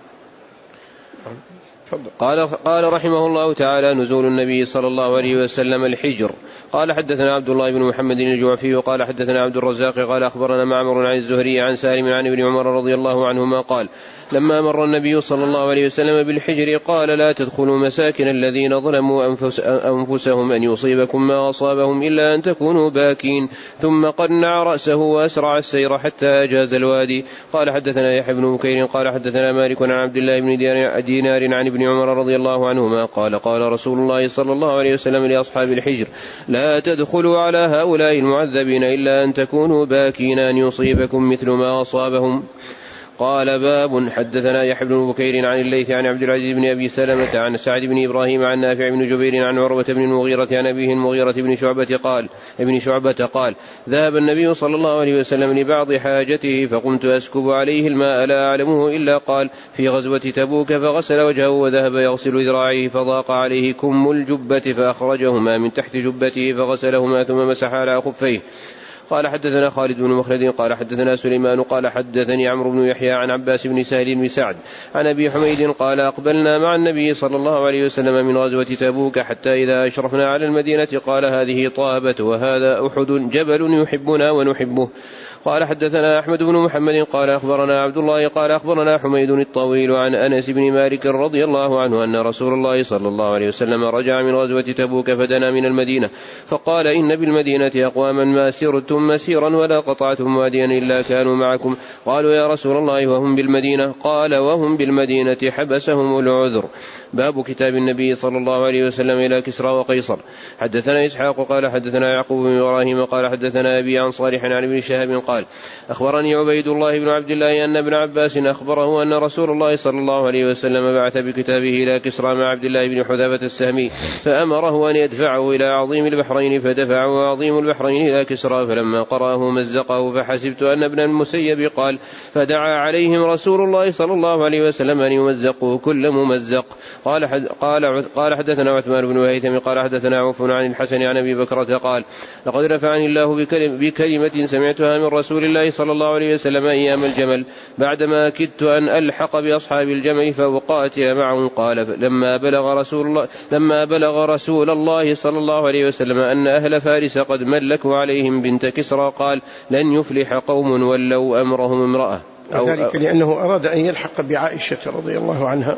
قال, قال رحمه الله تعالى: نزول النبي صلى الله عليه وسلم الحجر. قال حدثنا عبد الله بن محمد الجعفي وقال حدثنا عبد الرزاق قال أخبرنا معمر عن الزهري عن سالم عن ابن عمر رضي الله عنهما قال: لما مر النبي صلى الله عليه وسلم بالحجر قال: لا تدخلوا مساكن الذين ظلموا أنفس أنفسهم أن يصيبكم ما أصابهم إلا أن تكونوا باكين. ثم قنع رأسه وأسرع السير حتى أجاز الوادي. قال حدثنا يحيى بن بكير قال حدثنا مالك عن عبد الله بن دينار عن ابن عمر رضي الله عنهما قال: قال رسول الله صلى الله عليه وسلم لأصحاب الحجر: لا تدخلوا على هؤلاء المعذبين إلا أن تكونوا باكين أن يصيبكم مثل ما أصابهم. قال: باب. حدثنا يحيى بن بكير عن الليث عن عبد العزيز بن أبي سلمة عن سعد بن إبراهيم عن نافع بن جبير عن عروة بن المغيرة عن أبيه المغيرة بن شعبة قال ابن شعبة قال: ذهب النبي صلى الله عليه وسلم لبعض حاجته فقمت أسكب عليه الماء لا أعلمه إلا قال: في غزوة تبوك، فغسل وجهه وذهب يغسل ذراعيه فضاق عليه كم الجبة فأخرجهما من تحت جبته فغسلهما ثم مسح على خفيه. قال حدثنا خالد بن مخلد قال حدثنا سليمان قال حدثني عمرو بن يحيى عن عباس بن سهل بن سعد عن أبي حميد قال: أقبلنا مع النبي صلى الله عليه وسلم من غزوة تبوك حتى إذا أشرفنا على المدينة قال: هذه طابة وهذا أحد جبل يحبنا ونحبه. قال حدثنا أحمد بن محمد قال أخبرنا عبد الله قال أخبرنا حميد الطويل عن أنس بن مالك رضي الله عنه أن رسول الله صلى الله عليه وسلم رجع من غزوة تبوك فدنا من المدينة فقال: إن بالمدينة أقواما ما سرتم مسيرا ولا قطعتم واديا إلا كانوا معكم. قالوا: يا رسول الله وهم بالمدينة؟ قال: وهم بالمدينة حبسهم العذر. باب كتاب النبي صلى الله عليه وسلم إلى كسرى وقيصر. حدثنا إسحاق قال حدثنا يعقوب بن إبراهيم قال حدثنا أبي عن صالح عن ابن شهاب قال: أخبرني عبيد الله بن عبد الله أن ابن عباس أخبره أن رسول الله صلى الله عليه وسلم بعث بكتابه إلى كسرى مع عبد الله بن حذافة السهمي فأمره أن يدفعه إلى عظيم البحرين، فدفعه عظيم البحرين إلى كسرى فلما قرأه مزقه، فحسبت أن ابن المسيب قال: فدعا عليهم رسول الله صلى الله عليه وسلم أن يمزقوا كل ممزق. قال حد قال قال حدثنا عثمان بن هيثم قال حدثنا عوف عن الحسن عن أبي بكرة قال: لقد رفعني الله بكلم بكلمة سمعتها من رسول الله صلى الله عليه وسلم أيام الجمل بعدما كدت أن ألحق بأصحاب الجمل فأقاتل معهم. قال: لما بلغ رسول الله لما بلغ رسول الله صلى الله عليه وسلم أن أهل فارس قد ملكوا عليهم بنت كسرى قال: لن يفلح قوم ولوا أمرهم امرأة. وذلك لأنه أراد أن يلحق بعائشة رضي الله عنها.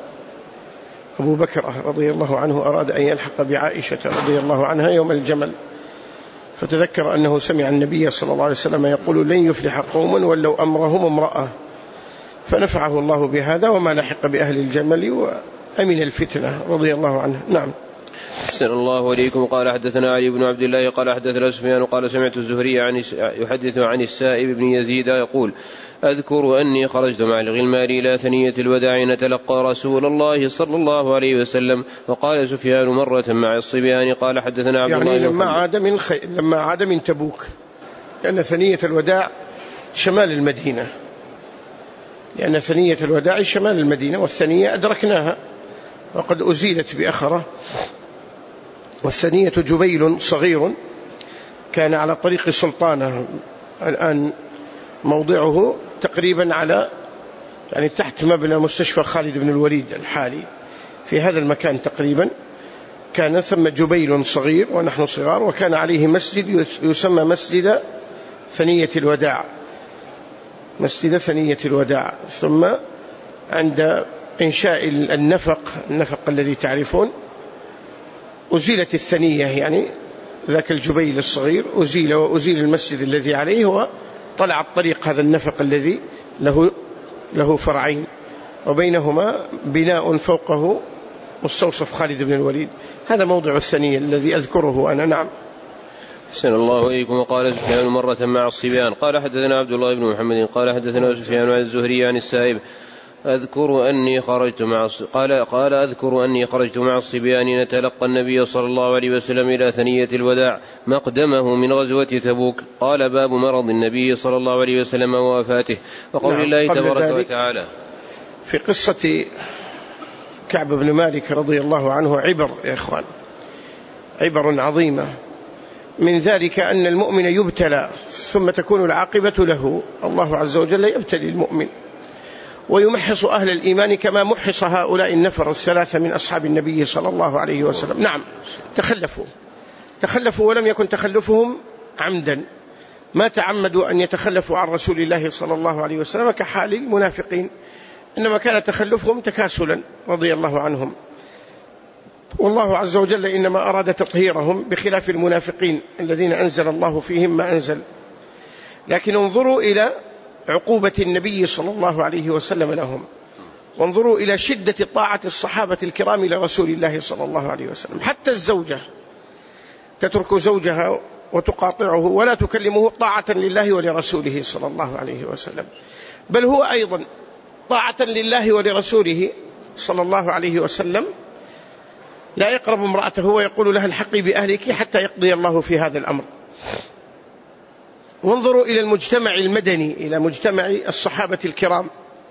أبو بكر رضي الله عنه أراد أن يلحق بعائشة رضي الله عنها يوم الجمل، فتذكر أنه سمع النبي صلى الله عليه وسلم يقول: لن يفلح قوم ولو أمرهم امرأة، فنفعه الله بهذا وما لحق بأهل الجمل وأمن الفتنة رضي الله عنه. نعم. أحسن الله إليكم. قال حدثنا علي بن عبد الله قال حدثنا سفيان قال: سمعت الزهري عن يحدث عن السائب بن يزيد يقول: أذكر أني خرجت مع الغلمان إلى ثنية الوداع نتلقى رسول الله صلى الله عليه وسلم. وقال سفيان: مرة مع الصبيان. قال حدثنا عبد يعني الله لما عاد من خي... لما عاد من تبوك، لأن ثنية الوداع شمال المدينة، لأن ثنية الوداع شمال المدينة، والثنية أدركناها وقد أزيلت بأخرة. والثنية جبيل صغير كان على طريق سلطانة، الآن موضعه تقريبا على يعني تحت مبنى مستشفى خالد بن الوليد الحالي، في هذا المكان تقريبا كان ثم جبيل صغير ونحن صغار، وكان عليه مسجد يسمى مسجد ثنية الوداع، مسجد ثنية الوداع. ثم عند إنشاء النفق النفق الذي تعرفون أزيلت الثنية، يعني ذاك الجبيل الصغير أزيل، وأزيل المسجد الذي عليه، وطلع الطريق هذا النفق الذي له له فرعين وبينهما بناء فوقه مستوصف خالد بن الوليد. هذا موضع الثنية الذي أذكره أنا. نعم. أحسن الله إليكم. وقال سفيان مرة مع الصبيان قال حدثنا عبد الله بن محمد قال حدثنا سفيان عن الزهري عن السائب أذكر أني خرجت مع قال قال أذكر أني خرجت مع الصبيان نتلقى النبي صلى الله عليه وسلم إلى ثنية الوداع مقدمه من غزوة تبوك. قال باب مرض النبي صلى الله عليه وسلم ووفاته وقول نعم. الله تبارك وتعالى في قصة كعب بن مالك رضي الله عنه عبر يا إخوان، عبر عظيمة. من ذلك أن المؤمن يبتلى ثم تكون العاقبة له. الله عز وجل يبتلي المؤمن ويمحص أهل الإيمان كما محص هؤلاء النفر الثلاثة من أصحاب النبي صلى الله عليه وسلم. نعم تخلفوا تخلفوا ولم يكن تخلفهم عمدا، ما تعمدوا أن يتخلفوا عن رسول الله صلى الله عليه وسلم كحال المنافقين، إنما كان تخلفهم تكاسلا رضي الله عنهم. والله عز وجل إنما أراد تطهيرهم بخلاف المنافقين الذين أنزل الله فيهم ما أنزل. لكن انظروا إلى عقوبة النبي صلى الله عليه وسلم لهم، وانظروا إلى شدة طاعة الصحابة الكرام لرسول الله صلى الله عليه وسلم. حتى الزوجة تترك زوجها وتقاطعه ولا تكلمه طاعة لله ولرسوله صلى الله عليه وسلم، بل هو أيضا طاعة لله ولرسوله صلى الله عليه وسلم لا يقرب امرأته ويقول لها الحقي بأهلك حتى يقضي الله في هذا الأمر. وانظروا إلى المجتمع المدني، إلى مجتمع الصحابة الكرام.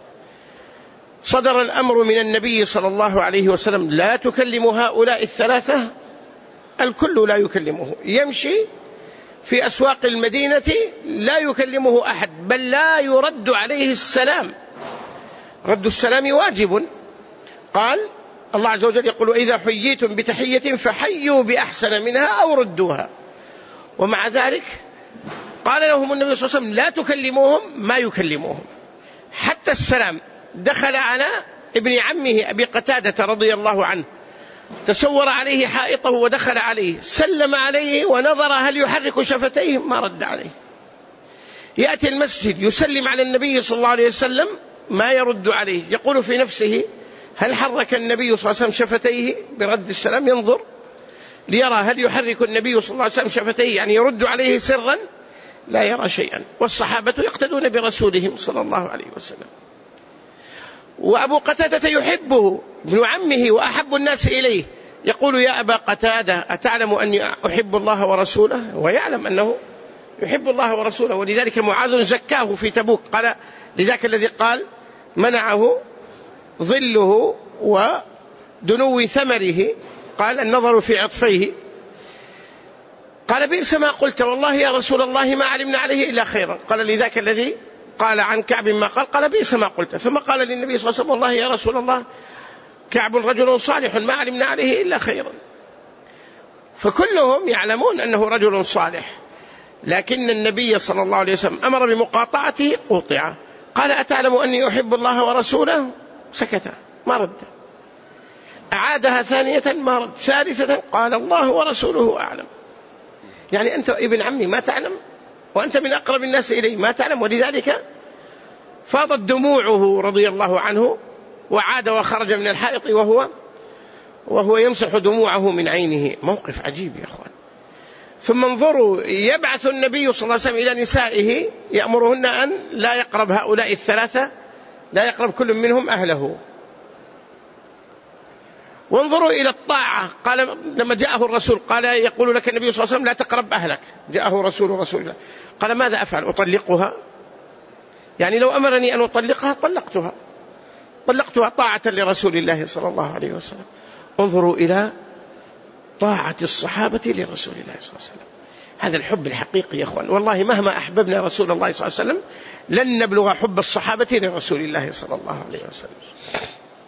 صدر الأمر من النبي صلى الله عليه وسلم لا تكلم هؤلاء الثلاثة، الكل لا يكلمه، يمشي في أسواق المدينة لا يكلمه أحد، بل لا يرد عليه السلام، رد السلام واجب. قال الله عز وجل يقول إذا حييتم بتحية فحيوا بأحسن منها أو ردوها. ومع ذلك قال لهم النبي صلى الله عليه وسلم لا تكلموهم، ما يكلموهم حتى السلام. دخل على ابن عمه أبي قتادة رضي الله عنه، تسور عليه حائطه ودخل عليه، سلم عليه ونظر هل يحرك شفتيه، ما رد عليه. يأتي المسجد يسلم على النبي صلى الله عليه وسلم، ما يرد عليه. يقول في نفسه هل حرك النبي صلى الله عليه وسلم شفتيه برد السلام؟ ينظر ليرى هل يحرك النبي صلى الله عليه وسلم شفتيه، يعني يرد عليه سرا، لا يرى شيئا. والصحابة يقتدون برسولهم صلى الله عليه وسلم. وأبو قتادة يحبه، ابن عمه وأحب الناس إليه، يقول يا أبا قتادة أتعلم أني أحب الله ورسوله؟ ويعلم أنه يحب الله ورسوله. ولذلك معاذ زكاه في تبوك، قال لذاك الذي قال منعه ظله ودنو ثمره، قال النظر في عطفيه، قال بئس ما قلت والله يا رسول الله ما علمنا عليه إلا خيرا. قال لذاك الذي قال عن كعب ما قال، قال بئس ما قلت. ثم قال للنبي صلى الله عليه وسلم والله يا رسول الله كعب رجل صالح ما علمنا عليه إلا خيرا. فكلهم يعلمون أنه رجل صالح، لكن النبي صلى الله عليه وسلم أمر بمقاطعته، قطع. قال أتعلم أني أحب الله ورسوله؟ سكت ما رد. أعادها ثانية ما رد، ثالثة قال الله ورسوله أعلم. يعني أنت ابن عمي ما تعلم، وأنت من أقرب الناس إليه ما تعلم. ولذلك فاضت دموعه رضي الله عنه، وعاد وخرج من الحائط وهو وهو يمسح دموعه من عينه. موقف عجيب يا أخوان. ثم انظروا يبعث النبي صلى الله عليه وسلم إلى نسائه يأمرهن أن لا يقرب هؤلاء الثلاثة، لا يقرب كل منهم أهله. وانظروا إلى الطاعة. قال لما جاءه الرسول قال يقول لك النبي صلى الله عليه وسلم لا تقرب أهلك، جاءه رسول رسول الله، قال ماذا أفعل؟ أطلقها؟ يعني لو أمرني أن أطلقها طلقتها، طلقتها طاعة لرسول الله صلى الله عليه وسلم. انظروا إلى طاعة الصحابة لرسول الله صلى الله عليه وسلم، هذا الحب الحقيقي يا أخوان. والله مهما أحببنا رسول الله صلى الله عليه وسلم لن نبلغ حب الصحابة لرسول الله صلى الله عليه وسلم.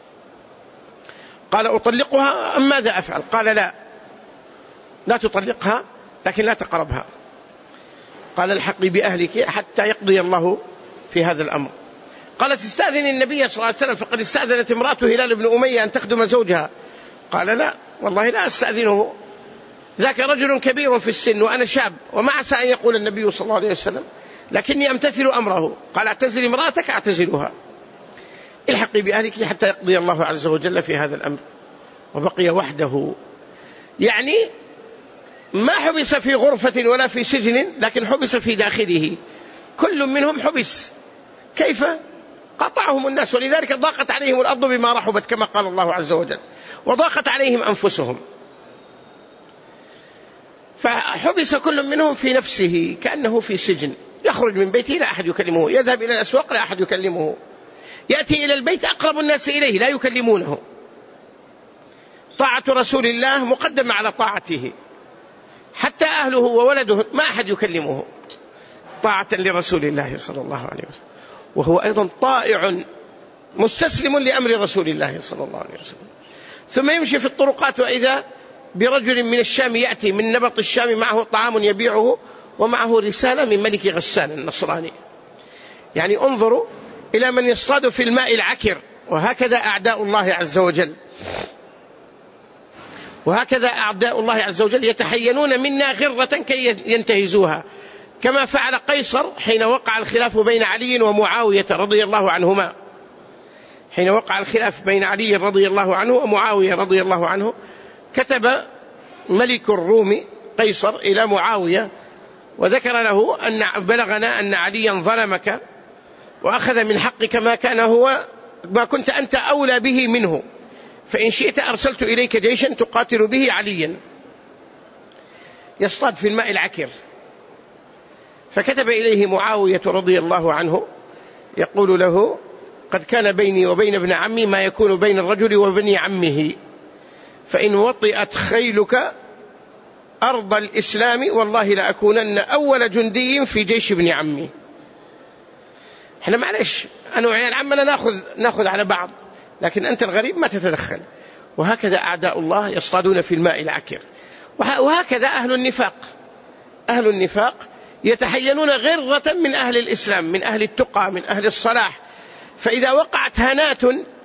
قال أطلقها أم ماذا أفعل؟ قال لا لا تطلقها، لكن لا تقربها. قال الحقي بأهلك حتى يقضي الله في هذا الأمر. قالت استأذن النبي صلى الله عليه وسلم، فقد استأذنت امرأة هلال بن أمية أن تخدم زوجها. قال لا والله لا أستأذنه، ذاك رجل كبير في السن وأنا شاب، وما عسى أن يقول النبي صلى الله عليه وسلم لكني أمتثل أمره. قال اعتزل امرأتك، اعتزلها، الحقي بأهلك حتى يقضي الله عز وجل في هذا الأمر. وبقي وحده. يعني ما حبس في غرفة ولا في سجن، لكن حبس في داخله، كل منهم حبس. كيف؟ قطعهم الناس، ولذلك ضاقت عليهم الأرض بما رحبت كما قال الله عز وجل، وضاقت عليهم أنفسهم، فحبس كل منهم في نفسه كأنه في سجن. يخرج من بيته لا أحد يكلمه، يذهب إلى الأسواق لا أحد يكلمه، يأتي إلى البيت أقرب الناس إليه لا يكلمونه. طاعة رسول الله مقدمة على طاعته، حتى أهله وولده ما أحد يكلمه طاعة لرسول الله صلى الله عليه وسلم، وهو أيضا طائع مستسلم لأمر رسول الله صلى الله عليه وسلم. ثم يمشي في الطرقات وإذا برجل من الشام يأتي من نبط الشام معه طعام يبيعه ومعه رسالة من ملك غسان النصراني. يعني انظروا إلى من يصطاد في الماء العكر، وهكذا أعداء الله عز وجل، وهكذا أعداء الله عز وجل يتحينون منا غرة كي ينتهزوها، كما فعل قيصر حين وقع الخلاف بين علي ومعاوية رضي الله عنهما. حين وقع الخلاف بين علي رضي الله عنه ومعاوية رضي الله عنه، كتب ملك الروم قيصر إلى معاوية وذكر له أن بلغنا أن عليا ظلمك وأخذ من حقك ما كان هو ما كنت أنت أولى به منه، فإن شئت أرسلت إليك جيشا تقاتل به عليا. يصطاد في الماء العكر، فكتب إليه معاوية رضي الله عنه يقول له: قد كان بيني وبين ابن عمي ما يكون بين الرجل وبني عمه، فإن وطئت خيلك أرض الإسلام والله لأكونن أول جندي في جيش ابن عمي. احنا معلش أنا وعيال عمنا ناخذ, ناخذ على بعض، لكن أنت الغريب ما تتدخل. وهكذا أعداء الله يصطادون في الماء العكر. وهكذا أهل النفاق، أهل النفاق يتحينون غرة من أهل الإسلام، من أهل التقى، من أهل الصلاح، فإذا وقعت هنات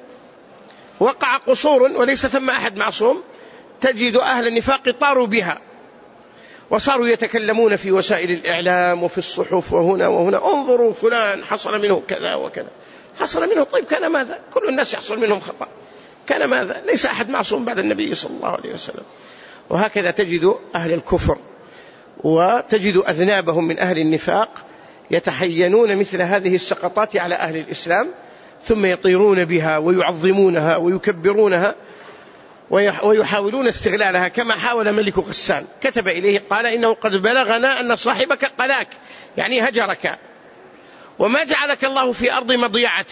وقع قصور وليس ثم أحد معصوم، تجد أهل النفاق طاروا بها وصاروا يتكلمون في وسائل الإعلام وفي الصحف وهنا وهنا: انظروا فلان حصل منه كذا وكذا. حصل منه؟ طيب كان ماذا؟ كل الناس يحصل منهم خطأ، كان ماذا؟ ليس أحد معصوم بعد النبي صلى الله عليه وسلم. وهكذا تجد أهل الكفر وتجد أذنابهم من أهل النفاق يتحينون مثل هذه السقطات على أهل الإسلام، ثم يطيرون بها ويعظمونها ويكبرونها ويحاولون استغلالها، كما حاول ملك غسان. كتب إليه قال: إنه قد بلغنا أن صاحبك قلاك، يعني هجرك، وما جعلك الله في أرض مضيعة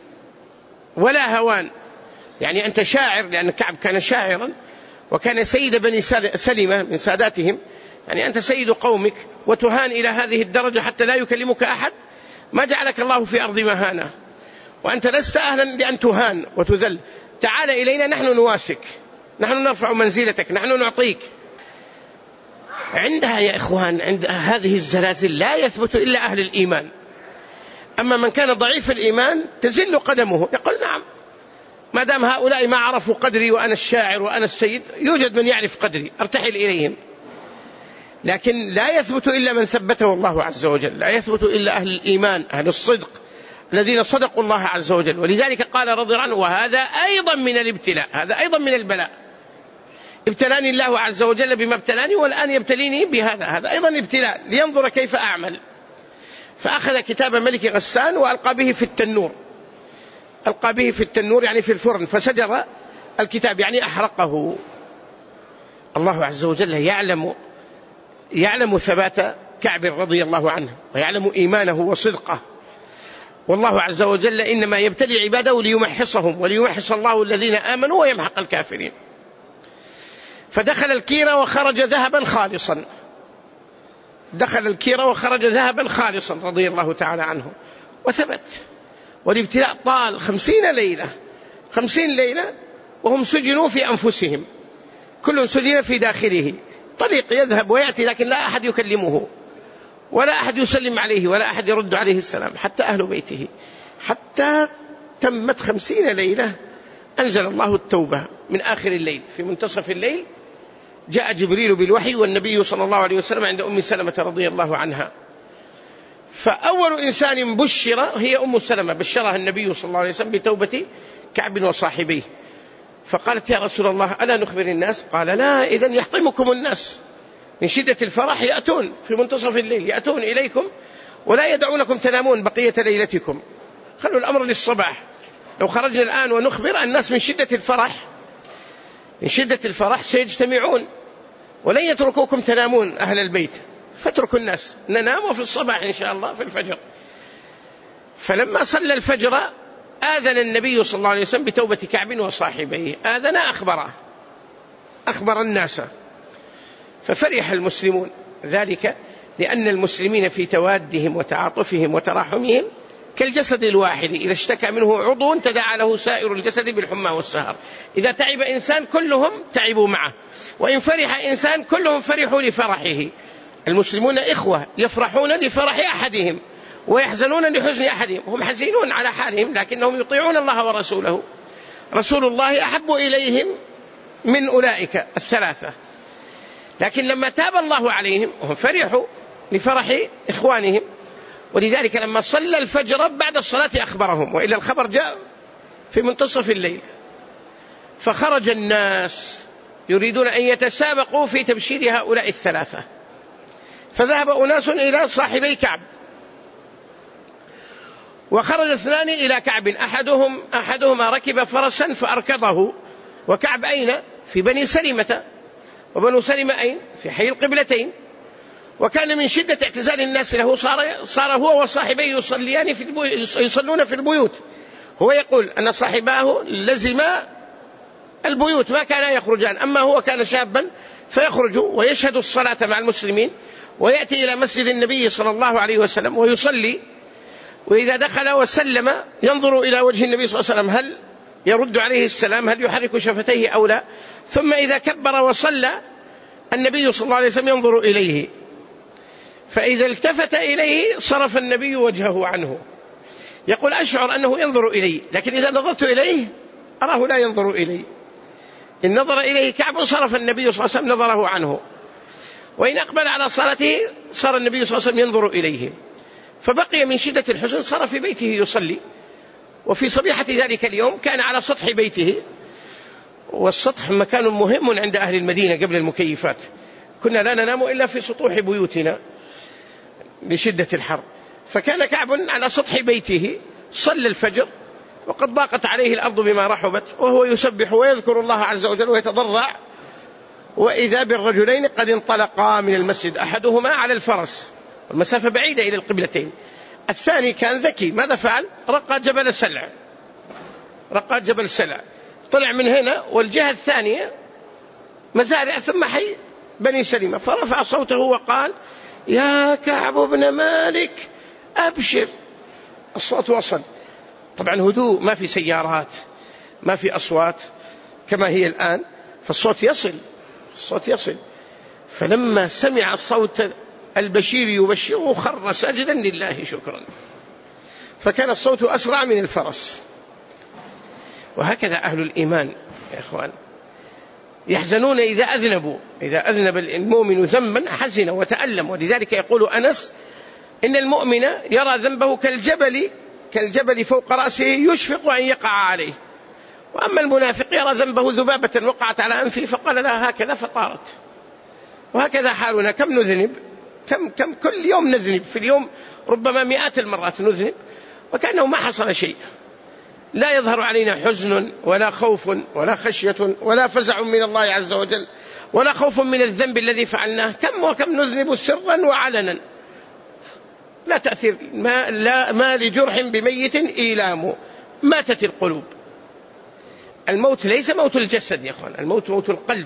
ولا هوان. يعني أنت شاعر، لأن كعب كان شاعرا وكان سيد بني سلمة من ساداتهم، يعني أنت سيد قومك وتهان إلى هذه الدرجة حتى لا يكلمك أحد. ما جعلك الله في أرض مهانة، وأنت لست أهلا لأن تهان وتذل. تعال إلينا نحن نواسك، نحن نرفع منزلتك، نحن نعطيك. عندها يا إخوان، عند هذه الزلازل لا يثبت إلا أهل الإيمان. أما من كان ضعيف الإيمان تزل قدمه، يقول: نعم، ما دام هؤلاء ما عرفوا قدري وأنا الشاعر وأنا السيد، يوجد من يعرف قدري، أرتحل إليهم. لكن لا يثبت إلا من ثبته الله عز وجل، لا يثبت إلا أهل الإيمان، أهل الصدق، الذين صدقوا الله عز وجل. ولذلك قال رضي الله عنه: وهذا أيضا من الابتلاء، هذا أيضا من البلاء. ابتلاني الله عز وجل بما ابتلاني، والآن يبتليني بهذا، هذا أيضا ابتلاء لينظر كيف أعمل. فأخذ كتاب ملك غسان وألقى به في التنور، ألقى به في التنور يعني في الفرن، فسجر الكتاب يعني أحرقه. الله عز وجل يعلم يعلم ثبات كعب رضي الله عنه، ويعلم إيمانه وصدقه. والله عز وجل إنما يبتلي عباده ليمحصهم، وليمحص الله الذين آمنوا ويمحق الكافرين. فدخل الكيرة وخرج ذهبا خالصا، دخل الكيرة وخرج ذهبا خالصا رضي الله تعالى عنه، وثبت. والابتلاء طال خمسين ليلة، خمسين ليلة وهم سجنوا في أنفسهم، كل سجن في داخله. طريق يذهب ويأتي، لكن لا أحد يكلمه ولا أحد يسلم عليه ولا أحد يرد عليه السلام، حتى أهل بيته. حتى تمت خمسين ليلة أنزل الله التوبة من آخر الليل. في منتصف الليل جاء جبريل بالوحي، والنبي صلى الله عليه وسلم عند أم سلمة رضي الله عنها. فأول إنسان بشر هي أم سلمة، بشرها النبي صلى الله عليه وسلم بتوبة كعب وصاحبيه. فقالت: يا رسول الله ألا نخبر الناس؟ قال: لا، إذن يحطمكم الناس، من شدة الفرح يأتون في منتصف الليل، يأتون إليكم ولا يدعونكم تنامون بقية ليلتكم، خلوا الأمر للصباح. لو خرجنا الآن ونخبر الناس من شدة الفرح، من شدة الفرح سيجتمعون ولن يتركوكم تنامون أهل البيت، فاتركوا الناس ننام وفي الصباح إن شاء الله في الفجر. فلما صلى الفجر آذن النبي صلى الله عليه وسلم بتوبة كعب وصاحبيه، آذن أخبره، أخبر الناس، ففرح المسلمون ذلك لأن المسلمين في توادهم وتعاطفهم وتراحمهم كالجسد الواحد، إذا اشتكى منه عضو تداعى له سائر الجسد بالحمى والسهر. إذا تعب إنسان كلهم تعبوا معه، وإن فرح إنسان كلهم فرحوا لفرحه. المسلمون إخوة يفرحون لفرح أحدهم ويحزنون لحزن أحدهم، هم حزينون على حالهم لكنهم يطيعون الله ورسوله. رسول الله أحب إليهم من أولئك الثلاثة، لكن لما تاب الله عليهم هم فرحوا لفرح إخوانهم. ولذلك لما صلى الفجر بعد الصلاة أخبرهم، وإلا الخبر جاء في منتصف الليل، فخرج الناس يريدون أن يتسابقوا في تبشير هؤلاء الثلاثة، فذهب أناس إلى صاحبي كعب، وخرج اثنان إلى كعب، أحدهم أحدهما ركب فرسا فأركضه، وكعب أين؟ في بني سلمة، وبنو سلمة أين؟ في حي القبلتين. وكان من شدة اعتزال الناس له صار, صار هو وصاحبيه يصليان في البيوت، يصلون في البيوت. هو يقول أن صاحباه لزم البيوت ما كانا يخرجان، أما هو كان شابا فيخرج ويشهد الصلاة مع المسلمين، ويأتي إلى مسجد النبي صلى الله عليه وسلم ويصلي، وإذا دخل وسلم ينظر إلى وجه النبي صلى الله عليه وسلم هل يرد عليه السلام، هل يحرك شفتيه أو لا. ثم إذا كبر وصلى النبي صلى الله عليه وسلم ينظر إليه، فإذا التفت إليه صرف النبي وجهه عنه، يقول أشعر أنه ينظر إلي، لكن إذا نظرت إليه أراه لا ينظر إلي. إن نظر إليه كعب صرف النبي صلى الله عليه وسلم نظره عنه، وإن أقبل على صلاته صار النبي صلى الله عليه وسلم ينظر إليه. فبقي من شدة الحزن صار في بيته يصلي. وفي صبيحة ذلك اليوم كان على سطح بيته، والسطح مكان مهم عند أهل المدينة قبل المكيفات، كنا لا ننام إلا في سطوح بيوتنا لشدة الحر. فكان كعب على سطح بيته صلى الفجر وقد ضاقت عليه الأرض بما رحبت، وهو يسبح ويذكر الله عز وجل ويتضرع، وإذا بالرجلين قد انطلقا من المسجد، أحدهما على الفرس المسافة بعيدة إلى القبلتين، الثاني كان ذكي، ماذا فعل؟ رقى جبل سلع، رقى جبل سلع، طلع من هنا، والجهة الثانية مزارع ثم حي بني سلمة، فرفع صوته وقال يا كعب بن مالك أبشر. الصوت وصل، طبعا هدوء، ما في سيارات، ما في أصوات كما هي الآن، فالصوت يصل، الصوت يصل. فلما سمع الصوت البشير يبشره خر ساجدا لله شكرا، فكان الصوت أسرع من الفرس. وهكذا أهل الإيمان يا إخوان، يحزنون إذا أذنبوا، إذا أذنب المؤمن ذنبا حزن وتألم. ولذلك يقول أنس إن المؤمن يرى ذنبه كالجبل، كالجبل فوق رأسه يشفق أن يقع عليه، وأما المنافق يرى ذنبه ذبابة وقعت على أنفه فقال لها هكذا فطارت. وهكذا حالنا، كم نذنب، كم, كم كل يوم نذنب، في اليوم ربما مئات المرات نذنب وكأنه ما حصل شيء، لا يظهر علينا حزن ولا خوف ولا خشية ولا فزع من الله عز وجل ولا خوف من الذنب الذي فعلناه. كم وكم نذنب سرا وعلنا، لا تأثير، ما, لا ما لجرح بميت إيلام، ماتت القلوب. الموت ليس موت الجسد يا أخوان، الموت موت القلب،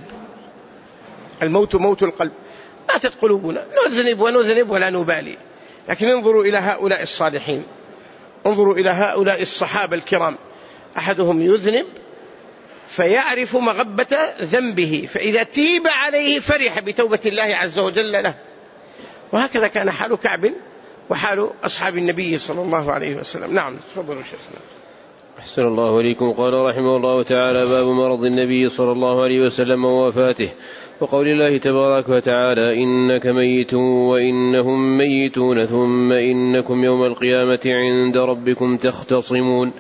الموت موت القلب. ماتت قلوبنا، نذنب ونذنب ولا نبالي. لكن انظروا إلى هؤلاء الصالحين، انظروا إلى هؤلاء الصحابة الكرام، أحدهم يذنب فيعرف مغبة ذنبه، فإذا تيب عليه فرح بتوبة الله عز وجل له. وهكذا كان حال كعب وحال أصحاب النبي صلى الله عليه وسلم. نعم تفضلوا شيخنا. أحسن الله إليكم. قال رحمه الله تعالى: باب مرض النبي صلى الله عليه وسلم ووفاته، وقول الله تبارك وتعالى: إنك ميت وإنهم ميتون ثم إنكم يوم القيامة عند ربكم تختصمون.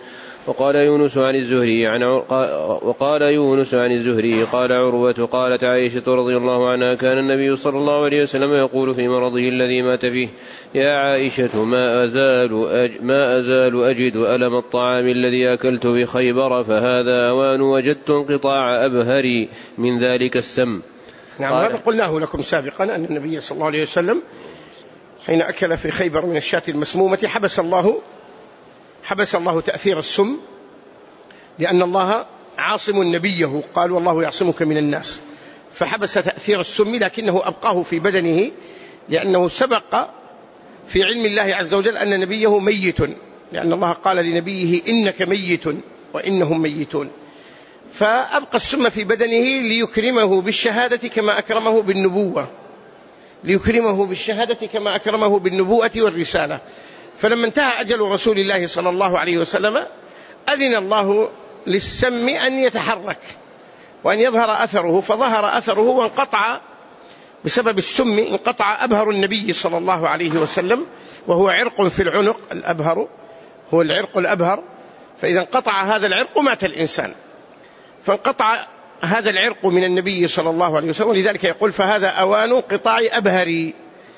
وقال يونس عن الزهري عن وقال يونس عن الزهري قال عروة قالت عائشة رضي الله عنها كان النبي صلى الله عليه وسلم يقول في مرضه الذي مات فيه يا عائشة ما أزال, أج ما أزال أجد ألم الطعام الذي أكلت بخيبر فهذا أوان وجدت انقطاع أبهري من ذلك السم. نعم هذا قلناه لكم سابقا أن النبي صلى الله عليه وسلم حين أكل في خيبر من الشاة المسمومة حبس الله حبس الله تأثير السم لأن الله عاصم نبيه قال والله يعصمك من الناس، فحبس تأثير السم لكنه أبقاه في بدنه لأنه سبق في علم الله عز وجل أن نبيه ميت، لأن الله قال لنبيه إنك ميت وإنهم ميتون، فأبقى السم في بدنه ليكرمه بالشهادة كما أكرمه بالنبوة ليكرمه بالشهادة كما أكرمه بالنبوة والرسالة. فلما انتهى أجل رسول الله صلى الله عليه وسلم أذن الله للسم أن يتحرك وأن يظهر أثره، فظهر أثره وانقطع بسبب السم، انقطع أبهر النبي صلى الله عليه وسلم وهو عرق في العنق، الأبهر هو العرق الأبهر، فإذا انقطع هذا العرق مات الإنسان، فانقطع هذا العرق من النبي صلى الله عليه وسلم، ولذلك يقول فهذا أوان انقطاع أبهري،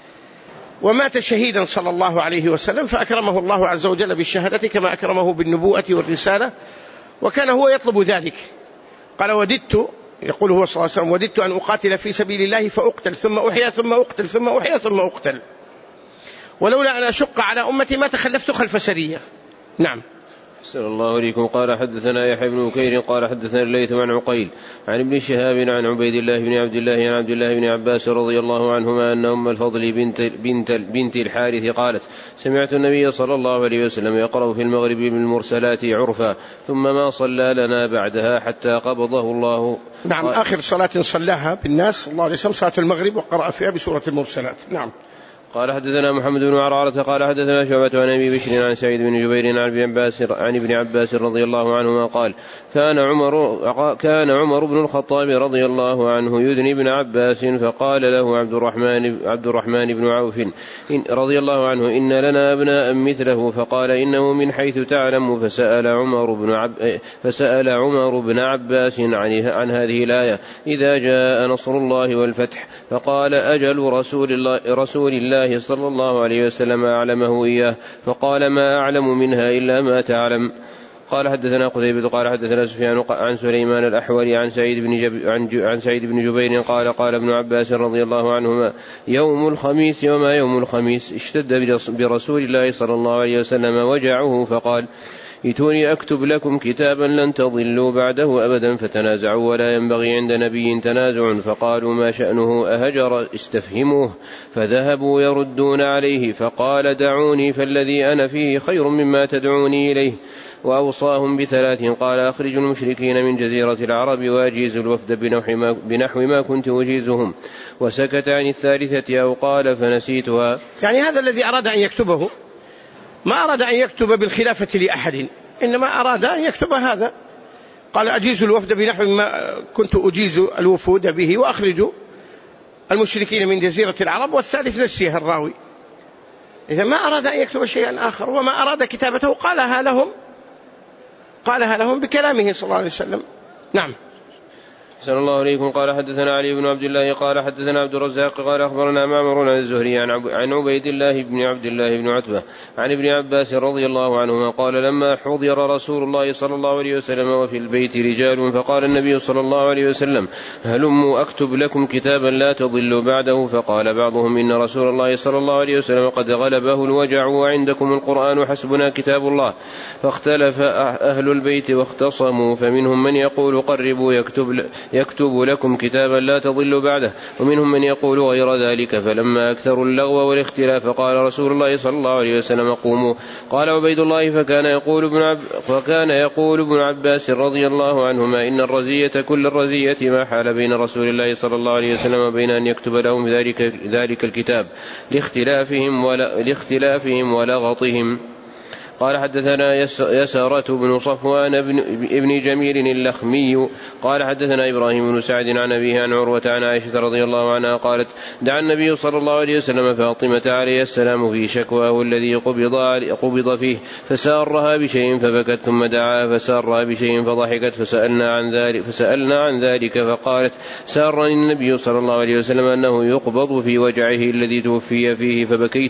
ومات شهيدا صلى الله عليه وسلم فأكرمه الله عز وجل بالشهادة كما أكرمه بالنبوءة والرسالة، وكان هو يطلب ذلك. قال وددت، يقول هو صلى الله عليه وسلم وددت أن أقاتل في سبيل الله فأقتل ثم أحيا ثم أقتل ثم أحيا ثم أقتل، ولولا أن أشق على أمتي ما تخلفت خلف سرية. نعم. أحسن الله إليكم. قال حدثنا يحيى بن بكير قال حدثنا الليث عن عقيل عن ابن شهاب عن عبيد الله بن عبد الله عن عبد الله بن عباس رضي الله عنهما أن أم الفضل بنت, بنت, بنت الحارث قالت سمعت النبي صلى الله عليه وسلم يقرأ في المغرب بالمرسلات عرفا ثم ما صلى لنا بعدها حتى قبضه الله. نعم آخر صلاة صلاها بالناس صلى الله عليه وسلم صلاة المغرب وقرأ فيها بسورة المرسلات. نعم. قال حدثنا محمد بن عرعرة قال حدثنا شعبة عن أبي بشر عن سعيد بن جبير عن ابن عباس عن ابن عباس رضي الله عنهما قال كان عمر كان عمر بن الخطاب رضي الله عنه يدني ابن عباس فقال له عبد الرحمن عبد الرحمن بن عوف رضي الله عنه إن لنا أبناء مثله، فقال إنه من حيث تعلم، فسأل عمر بن عب فسأل عمر بن عباس عن عن هذه الآية إذا جاء نصر الله والفتح، فقال أجل رسول الله رسول الله صلى الله عليه وسلم أعلمه إياه، فقال ما أعلم منها إلا ما تعلم. قال حدثنا قتيبة قال حدثنا سفيان عن سليمان الأحول عن سعيد بن جب عن, عن سعيد بن جبير قال قال ابن عباس رضي الله عنهما يوم الخميس وما يوم الخميس اشتد برسول الله صلى الله عليه وسلم وجعه، فقال ائتوني أكتب لكم كتابا لن تضلوا بعده أبدا، فتنازعوا ولا ينبغي عند نبي تنازع، فقالوا ما شأنه أهجر استفهموه، فذهبوا يردون عليه، فقال دعوني فالذي أنا فيه خير مما تدعوني إليه، وأوصاهم بثلاث قال أخرجوا المشركين من جزيرة العرب وأجيزوا الوفد بنحو ما, بنحو ما كنت أجيزهم، وسكت عن الثالثة أو قال فنسيتها. يعني هذا الذي أراد أن يكتبه ما أراد أن يكتب بالخلافة لأحد، إنما أراد أن يكتب هذا، قال أجيز الوفد بنحو ما كنت أجيز الوفود به وأخرجوا المشركين من جزيرة العرب، والثالث نسيه الراوي. إذا ما أراد أن يكتب شيئا آخر، وما أراد كتابته قالها لهم قالها لهم بكلامه صلى الله عليه وسلم. نعم. أحسن الله عليكم. قال حدثنا علي بن عبد الله قال حدثنا عبد الرزاق قال أخبرنا معمر عن الزهري عن عبيد الله بن عبد الله بن عتبة عن ابن عباس رضي الله عنهما قال لما حضر رسول الله صلى الله عليه وسلم وفي البيت رجال، فقال النبي صلى الله عليه وسلم هلموا أكتب لكم كتابا لا تضلوا بعده، فقال بعضهم إن رسول الله صلى الله عليه وسلم قد غلبه الوجع وعندكم القرآن حسبنا كتاب الله، فاختلف أهل البيت واختصموا، فمنهم من يقول قربوا يكتب يكتب لكم كتابا لا تضلوا بعده، ومنهم من يقول غير ذلك، فلما أكثروا اللغو والاختلاف قال رسول الله صلى الله عليه وسلم قوموا. قال عبيد الله فكان يقول ابن عب فكان يقول ابن عباس رضي الله عنهما إن الرزية كل الرزية ما حال بين رسول الله صلى الله عليه وسلم وبين أن يكتب لهم ذلك ذلك الكتاب لاختلافهم ولا لاختلافهم ولغطهم. قال حدثنا يسارة بن صفوان ابن جميل اللخمي قال حدثنا إبراهيم بن سعد عن أبيه عن عروة عن عائشة رضي الله عنها قالت دعا النبي صلى الله عليه وسلم فاطمة عليه السلام في شكواه الذي قبض, قبض فيه فسارها بشيء فبكت ثم دعا فسارها بشيء فضحكت فسألنا عن ذلك, فسألنا عن ذلك فقالت سارني النبي صلى الله عليه وسلم أنه يقبض في وجعه الذي توفي فيه فبكيت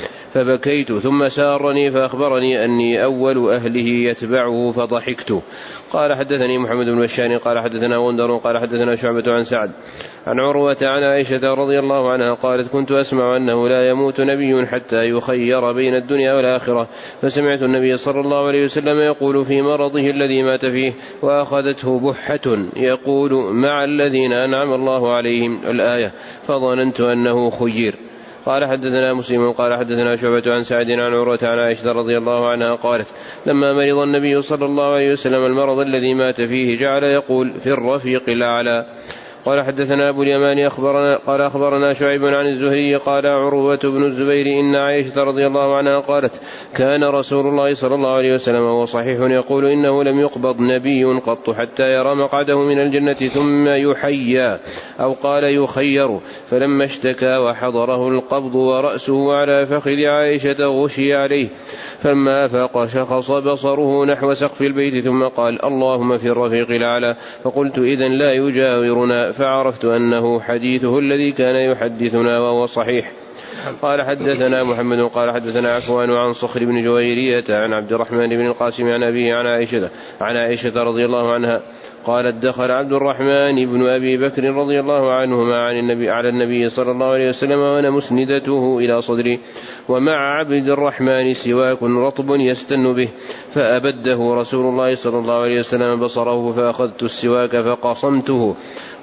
فبكيت ثم سارني فأخبرني أني أول أهله يتبعه فضحكت. قال حدثني محمد بن بشار قال حدثنا غندر قال حدثنا شعبة عن سعد عن عروة عن عائشة رضي الله عنها قالت كنت أسمع أنه لا يموت نبي حتى يخير بين الدنيا والآخرة فسمعت النبي صلى الله عليه وسلم يقول في مرضه الذي مات فيه وأخذته بحة يقول مع الذين أنعم الله عليهم الآية فظننت أنه خير. قال حدثنا مسلم قال حدثنا شعبة عن سعد عن عروة عن عائشة رضي الله عنها قالت لما مرض النبي صلى الله عليه وسلم المرض الذي مات فيه جعل يقول في الرفيق الأعلى. قال حدثنا أبو اليمان أخبرنا قال أخبرنا شعيب عن الزهري قال عروة بن الزبير إن عائشة رضي الله عنها قالت كان رسول الله صلى الله عليه وسلم وهو صحيح يقول إنه لم يقبض نبي قط حتى يرى مقعده من الجنة ثم يحيى أو قال يخير فلما اشتكى وحضره القبض ورأسه على فخذ عائشة غشي عليه فلما أفاق شخص بصره نحو سقف البيت ثم قال اللهم في الرفيق الأعلى فقلت إذن لا يجاورنا فعرفت أنه حديثه الذي كان يحدثنا وهو صحيح. قال حدثنا محمد قال حدثنا عفوان عن صخر بن جويرية عن عبد الرحمن بن القاسم عن أبيه عن عائشة عن عائشة رضي الله عنها قالت دخل عبد الرحمن بن أبي بكر رضي الله عنهما عن النبي على النبي صلى الله عليه وسلم وأنا مسندته إلى صدري ومع عبد الرحمن سواك رطب يستن به فأبده رسول الله صلى الله عليه وسلم بصره فأخذت السواك فقصمته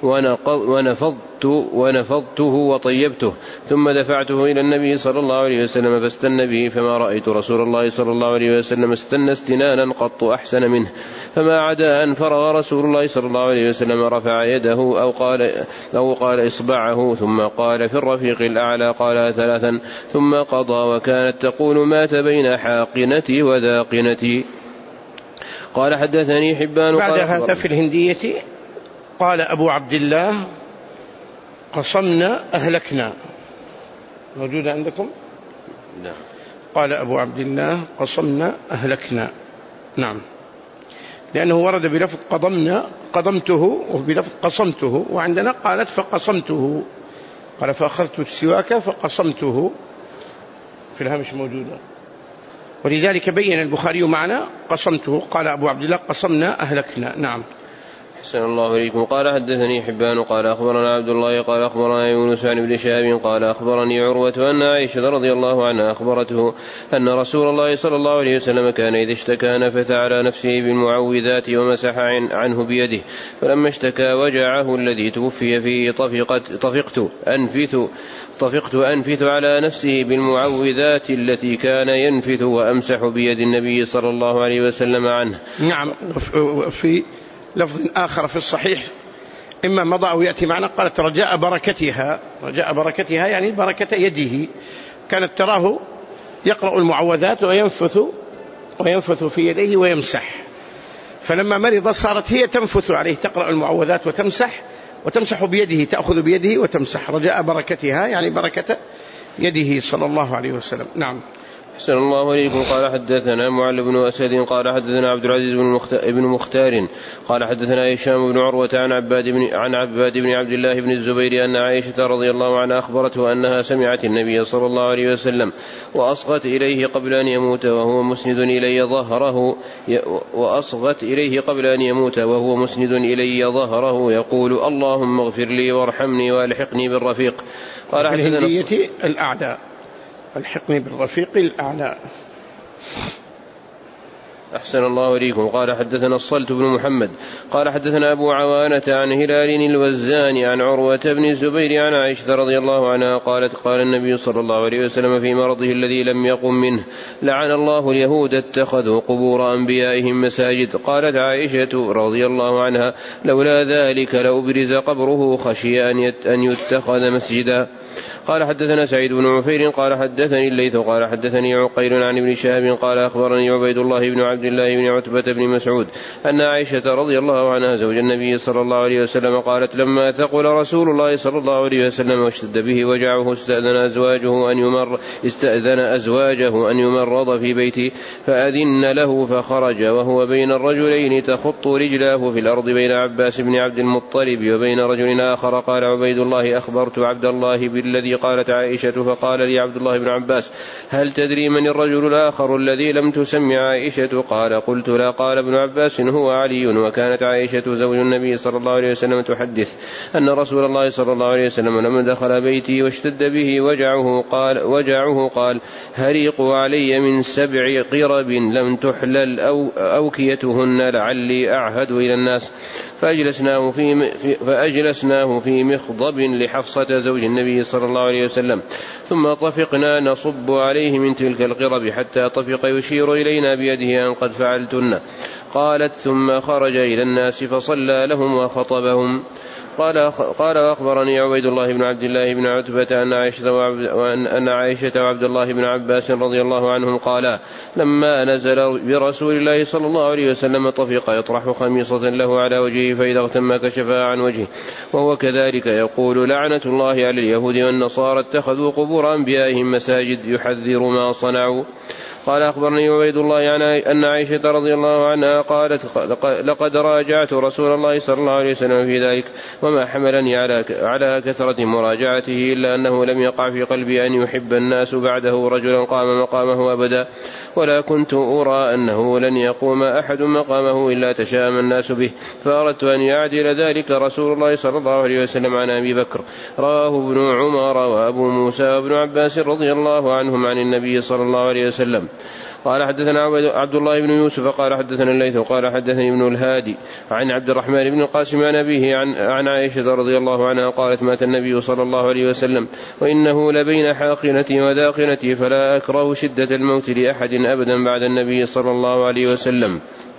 ونفضت ونفضته وطيبته ثم دفعته إلى النبي صلى الله عليه وسلم فاستن به فما رأيت رسول الله صلى الله عليه وسلم استن استنانا قط أحسن منه فما عدا أن فرغ رسول الله صلى الله عليه وسلم رفع يده أو قال, أو قال إصبعه ثم قال في الرفيق الأعلى قال ثلاثا ثم قضى وكانت تقول مات بين حاقنتي وذاقنتي. قال حدثني حبان بعد هذا في الهندية قال أبو عبد الله قصمنا أهلكنا موجودة عندكم؟ نعم. قال أبو عبد الله قصمنا أهلكنا نعم لأنه ورد بلفظ قضمنا قضمته وبلفظ قصمته وعندنا قالت فقصمته قال فأخذت السواك فقصمته في الهامش موجودة ولذلك بين البخاري معنا قصمته قال أبو عبد الله قصمنا أهلكنا. نعم. أحسن الله إليكم. قال حدثني حبان قال أخبرنا عبد الله قال أخبرنا يونس عن ابن شهاب قال أخبرني عروة أن عائشة رضي الله عنها أخبرته أن رسول الله صلى الله عليه وسلم كان إذا اشتكى نفث على نفسه بالمعوذات ومسح عنه بيده فلما اشتكى وجعه الذي توفي فيه طفقت طفقت أنفث طفقت أنفث على نفسه بالمعوذات التي كان ينفث وأمسح بيد النبي صلى الله عليه وسلم عنه. نعم. في لفظ آخر في الصحيح إما مضى أو يأتي معنا قالت رجاء بركتها رجاء بركتها يعني بركة يده كانت تراه يقرأ المعوذات وينفث وينفث في يديه ويمسح فلما مرض صارت هي تنفث عليه تقرأ المعوذات وتمسح وتمسح بيده تأخذ بيده وتمسح رجاء بركتها يعني بركة يده صلى الله عليه وسلم. نعم. أحسن الله إليكم. قال حدثنا معل بن أسد قال حدثنا عبد العزيز بن مختار قال حدثنا هشام بن عروة عن عباد بن عن عباد بن عبد الله بن الزبير أن عائشة رضي الله عنها أخبرته أنها سمعت النبي صلى الله عليه وسلم وأصغت إليه قبل أن يموت وهو مسند إلي ظهره وأصغت إليه قبل أن يموت وهو مسند إلي ظهره يقول اللهم اغفر لي وارحمني والحقني بالرفيق. قال في الهندية الأعلى الحقني بالرفيق الأعلى. أحسن الله إليكم. قال حدثنا الصلت بن محمد قال حدثنا أبو عوانة عن هلال الوزاني عن عروة بن الزبير عن عائشة رضي الله عنها قالت قال النبي صلى الله عليه وسلم في مرضه الذي لم يقم منه لعن الله اليهود اتخذوا قبور أنبيائهم مساجد. قالت عائشة رضي الله عنها لولا ذلك لأبرز قبره خشي أن يتخذ مسجدا. قال حدثنا سعيد بن عفير قال حدثني الليث قال حدثني عقيل عن ابن شهاب قال أخبرني عبيد الله بن عبد الله بن عتبة بن مسعود أن عائشة رضي الله عنها زوج النبي صلى الله عليه وسلم قالت لما ثقل رسول الله صلى الله عليه وسلم واشتد به وجعه استأذن أزواجه أن يمر استأذن أزواجه أن يمرض في بيته فأذن له فخرج وهو بين الرجلين تخط رجلاه في الأرض بين عباس بن عبد المطلب وبين رجل آخر. قال عبيد الله أخبرت عبد الله بالذي قالت عائشة فقال لي عبد الله بن عباس هل تدري من الرجل الآخر الذي لم تسمع عائشة؟ قال قلت لا. قال ابن عباس هو علي. وكانت عائشة زوج النبي صلى الله عليه وسلم تحدث أن رسول الله صلى الله عليه وسلم لما دخل بيتي واشتد به وجعه قال, وجعه قال هريقوا علي من سبع قرب لم تحلل أو أوكيتهن لعلي أعهد إلى الناس. فأجلسناه في, فأجلسناه في مخضب لحفصة زوج النبي صلى الله عليه وسلم ثم طفقنا نصب عليه من تلك القرب حتى طفق يشير إلينا بيده أن قد فعلتن. قالت ثم خرج إلى الناس فصلى لهم وخطبهم. قال قال وأخبرني عبيد الله بن عبد الله بن عتبة أن عائشة وأن عائشة وعبد الله بن عباس رضي الله عنهم قالا لما نزل برسول الله صلى الله عليه وسلم طفق يطرح خميصة له على وجهه فإذا اغتم كشفها عن وجهه وهو كذلك يقول لعنة الله على اليهود والنصارى اتخذوا قبور أنبيائهم مساجد يحذر ما صنعوا. قال أخبرني عبيد الله أن عائشة رضي الله عنها قالت لقد راجعت رسول الله صلى الله عليه وسلم في ذلك وما حملني على كثرة مراجعته إلا أنه لم يقع في قلبي أن يحب الناس بعده رجلا قام مقامه أبدا ولا كنت أرى أنه لن يقوم أحد مقامه إلا تشاءم الناس به فأردت أن يعدل ذلك رسول الله صلى الله عليه وسلم عن أبي بكر. رواه ابن عمر وأبو موسى وابن عباس رضي الله عنهم عن النبي صلى الله عليه وسلم. قال حدثنا عبد الله بن يوسف قال حدثنا الليث قال حدثني ابن الهادي عن عبد الرحمن بن القاسم عن أبيه عن, عن عائشة رضي الله عنها قالت مات النبي صلى الله عليه وسلم وإنه لبين حاقنتي وذاقنتي فلا أكره شدة الموت لأحد أبدا بعد النبي صلى الله عليه وسلم.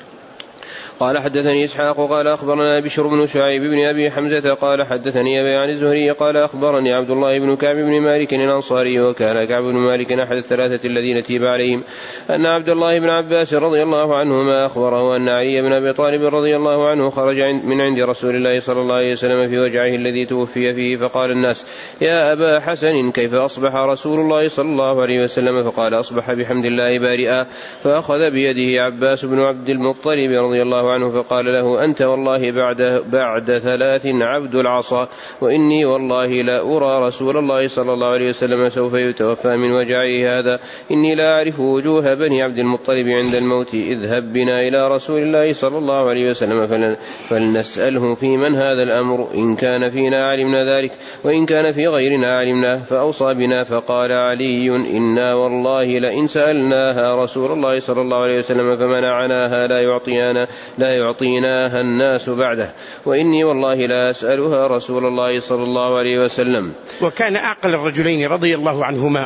قال حدثني إسحاق قال أخبرنا بشر بن شعيب بن أبي حمزة قال حدثني أبي عن الزهري قال أخبرني عبد الله بن كعب بن مالك الأنصاري وكان كعب بن مالك أحد الثلاثة الذين تيب عليهم أن عبد الله بن عباس رضي الله عنهما أخبره أن علي بن أبي طالب رضي الله عنه خرج من عند رسول الله صلى الله عليه وسلم في وجعه الذي توفي فيه فقال الناس يا أبا حسن كيف أصبح رسول الله صلى الله عليه وسلم؟ فقال أصبح بحمد الله بارئا. فأخذ بيده عباس بن عبد المطلب رضي الله عنه فقال له أنت والله بعد, بعد ثلاث عبد العصا وإني والله لا أرى رسول الله صلى الله عليه وسلم سوف يتوفى من وجعه هذا إني لا أعرف وجوه بني عبد المطلب عند الموت اذهب بنا إلى رسول الله صلى الله عليه وسلم فلنسأله في من هذا الأمر إن كان فينا علمنا ذلك وإن كان في غيرنا علمناه. فأوصى بنا فقال علي إنا والله لئن سألناها رسول الله صلى الله عليه وسلم فمنعناها لا يعطينا لا يعطيناها الناس بعده وإني والله لا أسألها رسول الله صلى الله عليه وسلم. وكان أعقل الرجلين رضي الله عنهما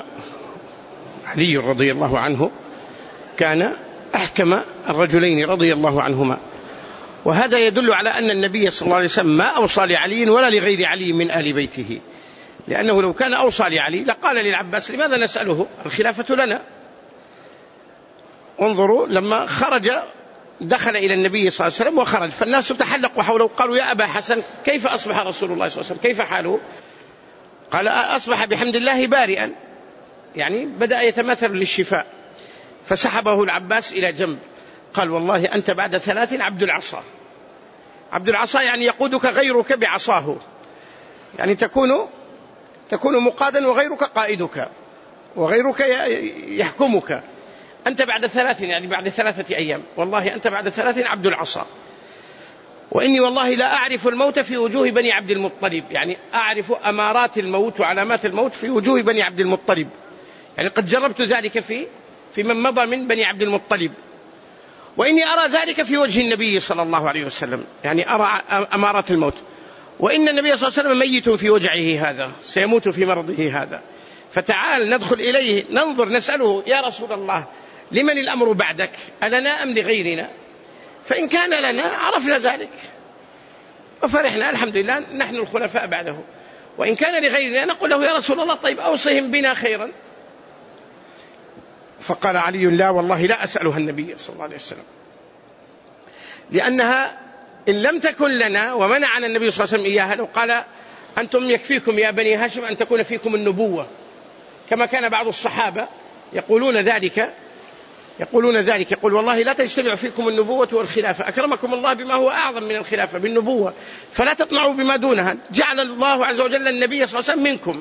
علي رضي الله عنه كان أحكم الرجلين رضي الله عنهما وهذا يدل على أن النبي صلى الله عليه وسلم ما أوصى لعلي ولا لغير علي من آل بيته لأنه لو كان أوصى لعلي لقال للعباس لماذا نسأله الخلافة لنا. انظروا لما خرج دخل إلى النبي صلى الله عليه وسلم وخرج فالناس تحلقوا حوله وقالوا يا أبا حسن كيف أصبح رسول الله صلى الله عليه وسلم كيف حاله؟ قال أصبح بحمد الله بارئا يعني بدأ يتمثل للشفاء. فسحبه العباس إلى جنب قال والله أنت بعد ثلاث عبد العصا. عبد العصا يعني يقودك غيرك بعصاه يعني تكون تكون مقادا وغيرك قائدك وغيرك يحكمك. أنت بعد ثلاث يعني بعد ثلاثة أيام والله أنت بعد ثلاث عبد العصا وإني والله لا أعرف الموت في وجوه بني عبد المطلب يعني أعرف أمارات الموت وعلامات الموت في وجوه بني عبد المطلب يعني قد جربت ذلك في في من مضى من بني عبد المطلب. وإني أرى ذلك في وجه النبي صلى الله عليه وسلم، يعني أرى أمارات الموت، وإن النبي صلى الله عليه وسلم ميت في وجعه هذا، سيموت في مرضه هذا، فتعال ندخل إليه ننظر نسأله يا رسول الله لمن الأمر بعدك، ألنا أم لغيرنا؟ فإن كان لنا عرفنا ذلك وفرحنا الحمد لله نحن الخلفاء بعده، وإن كان لغيرنا نقول له يا رسول الله طيب أوصهم بنا خيرا. فقال علي لا والله لا أسألها النبي صلى الله عليه وسلم، لأنها إن لم تكن لنا ومنعنا النبي صلى الله عليه وسلم إياها، لو قال أنتم يكفيكم يا بني هاشم أن تكون فيكم النبوة، كما كان بعض الصحابة يقولون ذلك يقولون ذلك يقول والله لا تجتمع فيكم النبوة والخلافة، أكرمكم الله بما هو أعظم من الخلافة بالنبوة، فلا تطمعوا بما دونها، جعل الله عز وجل النبي صلى الله عليه وسلم منكم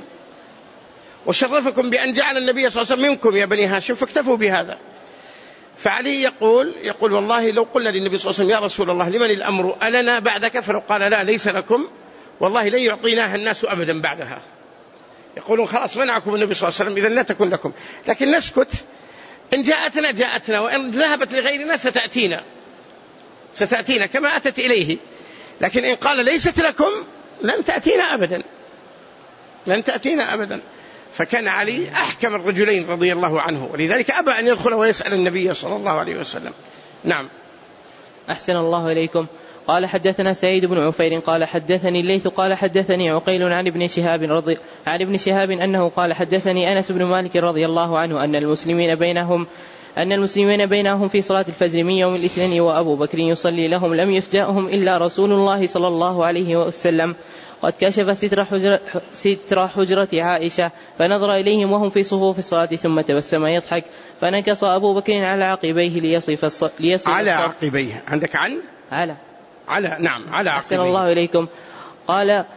وشرفكم بأن جعل النبي صلى الله عليه وسلم منكم يا بني هاشم، فاكتفوا بهذا. فعلي يقول يقول والله لو قلنا للنبي صلى الله عليه وسلم يا رسول الله لمن الأمر ألنا بعدك، فلو قال لا ليس لكم والله لن يعطيناها الناس أبدا بعدها، يقولون خلاص منعكم النبي صلى الله عليه وسلم إذن لا تكن لكم، لكن نسكت، إن جاءتنا جاءتنا وإن ذهبت لغيرنا ستأتينا ستأتينا كما أتت إليه، لكن إن قال ليست لكم لن تأتينا أبدا لن تأتينا أبدا. فكان علي أحكم الرجلين رضي الله عنه، ولذلك أبى أن يدخل ويسأل النبي صلى الله عليه وسلم. نعم. أحسن الله إليكم. قال حدثنا سعيد بن عفير قال حدثني الليث قال حدثني عقيل عن ابن شهاب رضي عن ابن شهاب أنه قال حدثني أنس بن مالك رضي الله عنه أن المسلمين بينهم أن المسلمين بينهم في صلاة الفجر من يوم الاثنين وأبو بكر يصلي لهم لم يفجأهم إلا رسول الله صلى الله عليه وسلم قد كشف ستر حجرة, ستر حجرة عائشة فنظر إليهم وهم في صفوف الصلاة ثم تبسم يضحك فنكص أبو بكر على عقبيه ليصف الصف ليصف على عقبيه. عندك عن على على نعم على عقبيه. أحسن الله إليكم. قال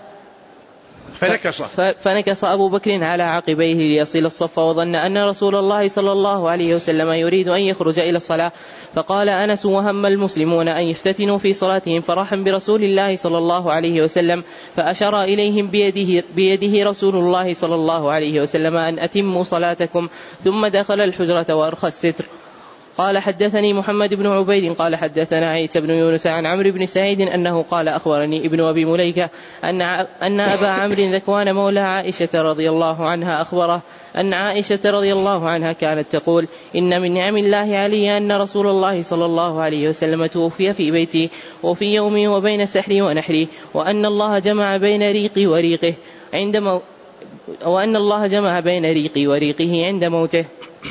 فنكص فنكص أبو بكر على عقبيه ليصل الصف وظن أن رسول الله صلى الله عليه وسلم يريد أن يخرج إلى الصلاة، فقال أنس وهم المسلمون أن يفتتنوا في صلاتهم فرحا برسول الله صلى الله عليه وسلم فأشار إليهم بيده, بيده رسول الله صلى الله عليه وسلم أن أتموا صلاتكم، ثم دخل الحجرة وأرخى الستر. قال حدثني محمد بن عبيد قال حدثنا عيسى بن يونس عن عمرو بن سعيد أنه قال أخبرني ابن أبي مليكة أن أن أبا عمرو ذكوان مولى عائشة رضي الله عنها أخبره أن عائشة رضي الله عنها كانت تقول إن من نعم الله علي أن رسول الله صلى الله عليه وسلم توفي في بيتي وفي يومي وبين سحري ونحري، وأن الله جمع بين ريقي وريقه عند مو وأن الله جمع بين ريقي وريقه عند موته.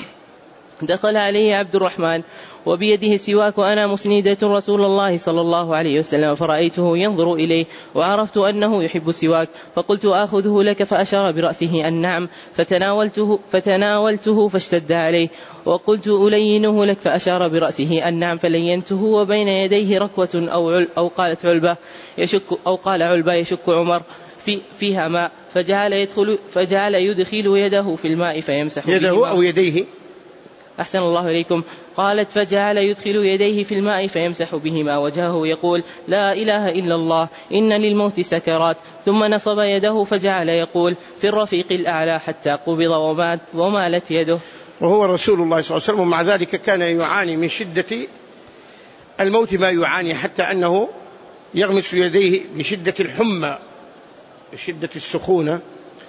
دخل عليه عبد الرحمن وبيده سواك وأنا مسندة رسول الله صلى الله عليه وسلم فرأيته ينظر إليه وعرفت أنه يحب السواك فقلت آخذه لك، فأشار برأسه النعم فتناولته, فتناولته فاشتد عليه وقلت ألينه لك فأشار برأسه النعم فلينته وبين يديه ركوة أو, عل أو قالت علبة يشك أو قال علبة يشك عمر في فيها ماء فجعل, يدخل فجعل يدخل يده في الماء فيمسح يده أو يديه. أحسن الله إليكم. قالت فجعل يدخل يديه في الماء فيمسح بهما وجهه يقول لا إله إلا الله إن للموت سكرات، ثم نصب يده فجعل يقول في الرفيق الأعلى حتى قبض ومالت يده. وهو رسول الله صلى الله عليه وسلم ومع ذلك كان يعاني من شدة الموت ما يعاني، حتى أنه يغمس يديه بشدة الحمى بشدة السخونة،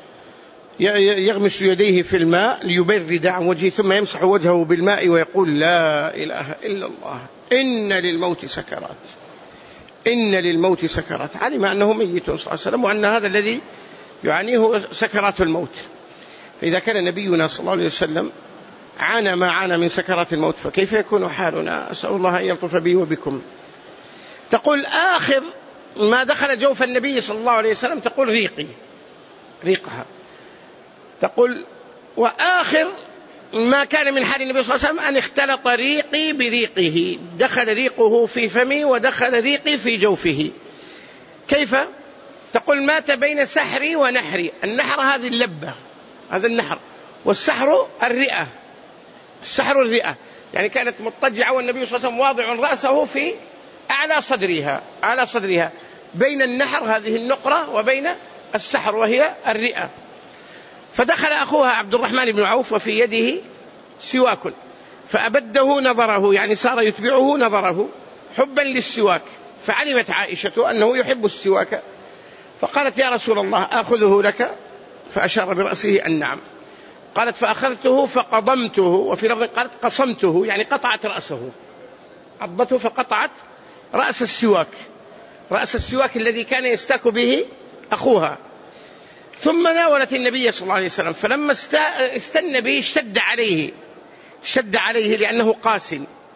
يغمس يديه في الماء ليبرد عن وجهه ثم يمسح وجهه بالماء ويقول لا إله إلا الله إن للموت سكرات إن للموت سكرات. علم أنه ميت صلى الله عليه وسلم وأن هذا الذي يعانيه سكرات الموت. فإذا كان نبينا صلى الله عليه وسلم عانى ما عانى من سكرات الموت فكيف يكون حالنا؟ أسأل الله أن يلطف بي وبكم. تقول آخر ما دخل جوف النبي صلى الله عليه وسلم تقول ريقي ريقها تقول وآخر ما كان من حال النبي صلى الله عليه وسلم أن اختلط ريقي بريقه، دخل ريقه في فمي ودخل ريقي في جوفه. كيف؟ تقول مات بين سحري ونحري. النحر هذه اللبة، هذا النحر، والسحر الرئة. السحر الرئة يعني كانت مضطجعة والنبي صلى الله عليه وسلم واضع رأسه في أعلى صدرها أعلى صدرها بين النحر هذه النقرة وبين السحر وهي الرئة. فدخل أخوها عبد الرحمن بن عوف وفي يده سواك فأبده نظره، يعني صار يتبعه نظره حبا للسواك. فعلمت عائشة أنه يحب السواك، فقالت يا رسول الله آخذه لك؟ فأشار برأسه أن نعم. قالت فأخذته فقضمته، وفي لفظ قالت قصمته، يعني قطعت رأسه، عضته فقطعت رأس السواك، رأس السواك الذي كان يستاك به أخوها. ثم ناولت النبي صلى الله عليه وسلم، فلما استنى به اشتد عليه شد عليه لأنه قاس،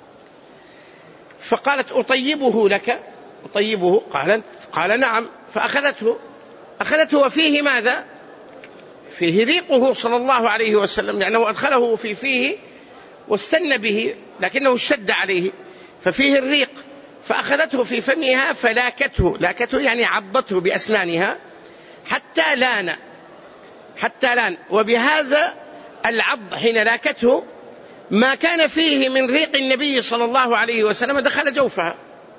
فقالت أطيبه لك؟ أطيبه؟ قالت قال نعم. فأخذته أخذته وفيه ماذا؟ فيه ريقه صلى الله عليه وسلم، لأنه أدخله في فيه واستنى به، لكنه اشتد عليه ففيه الريق. فأخذته في فمها فلاكته، لاكته يعني عضته بأسنانها حتى لان حتى لان وبهذا العض حين لاكته ما كان فيه من ريق النبي صلى الله عليه وسلم دخل جوفها،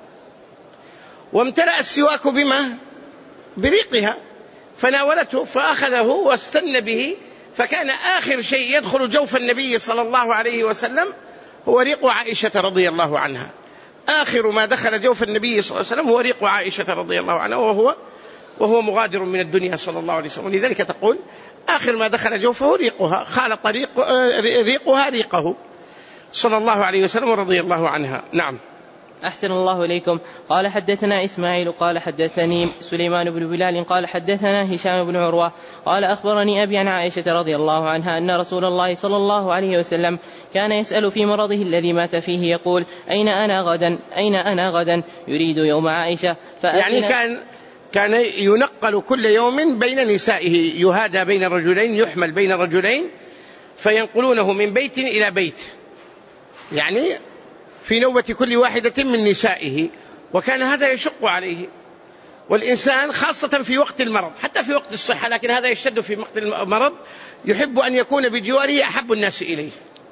وامتلأ السواك بما؟ بريقها. فناولته فأخذه واستنى به، فكان آخر شيء يدخل جوف النبي صلى الله عليه وسلم هو ريق عائشة رضي الله عنها. آخر ما دخل جوف النبي صلى الله عليه وسلم هو ريق عائشة رضي الله عنها، وهو وهو مغادر من الدنيا صلى الله عليه وسلم. ولذلك تقول آخر ما دخل جوفه ريقها، خالط ريق ريقها ريقه صلى الله عليه وسلم ورضي الله عنها. نعم. أحسن الله إليكم. قال حدثنا إسماعيل قال حدثني سليمان بن بلال قال حدثنا هشام بن عروة قال أخبرني أبي عن عائشة رضي الله عنها أن رسول الله صلى الله عليه وسلم كان يسأل في مرضه الذي مات فيه يقول أين أنا غدا أين أنا غدا يريد يوم عائشة. يعني كان كان ينقل كل يوم بين نسائه، يهادى بين الرجلين، يحمل بين الرجلين فينقلونه من بيت إلى بيت، يعني في نوبة كل واحدة من نسائه. وكان هذا يشق عليه، والإنسان خاصة في وقت المرض، حتى في وقت الصحة، لكن هذا يشتد في وقت المرض، يحب أن يكون بجواره أحب الناس إليه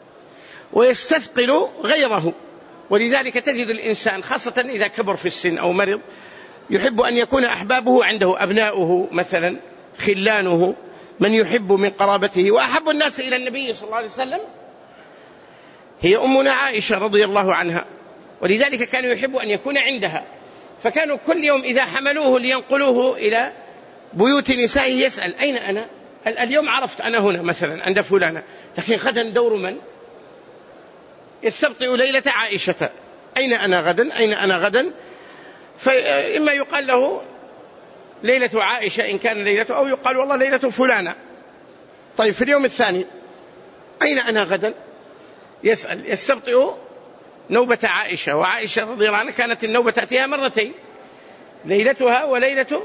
ويستثقل غيره. ولذلك تجد الإنسان خاصة إذا كبر في السن أو مرض يحب أن يكون أحبابه عنده، أبناؤه مثلا، خلانه، من يحب من قرابته. وأحب الناس إلى النبي صلى الله عليه وسلم هي أمنا عائشة رضي الله عنها، ولذلك كانوا يحب أن يكون عندها. فكانوا كل يوم إذا حملوه لينقلوه إلى بيوت نسائه يسأل أين أنا؟ اليوم عرفت أنا هنا مثلا عند فلانة، لكن غدا دور من؟ يستبطئ ليلة عائشة، أين أنا غدا أين أنا غدا فإما يقال له ليلة عائشة إن كان ليلته، أو يقال والله ليلة فلانة. طيب في اليوم الثاني أين أنا غدا؟ يسأل يستبطئ نوبة عائشة. وعائشة رضي الله عنها كانت النوبة تأتيها مرتين، ليلتها وليلة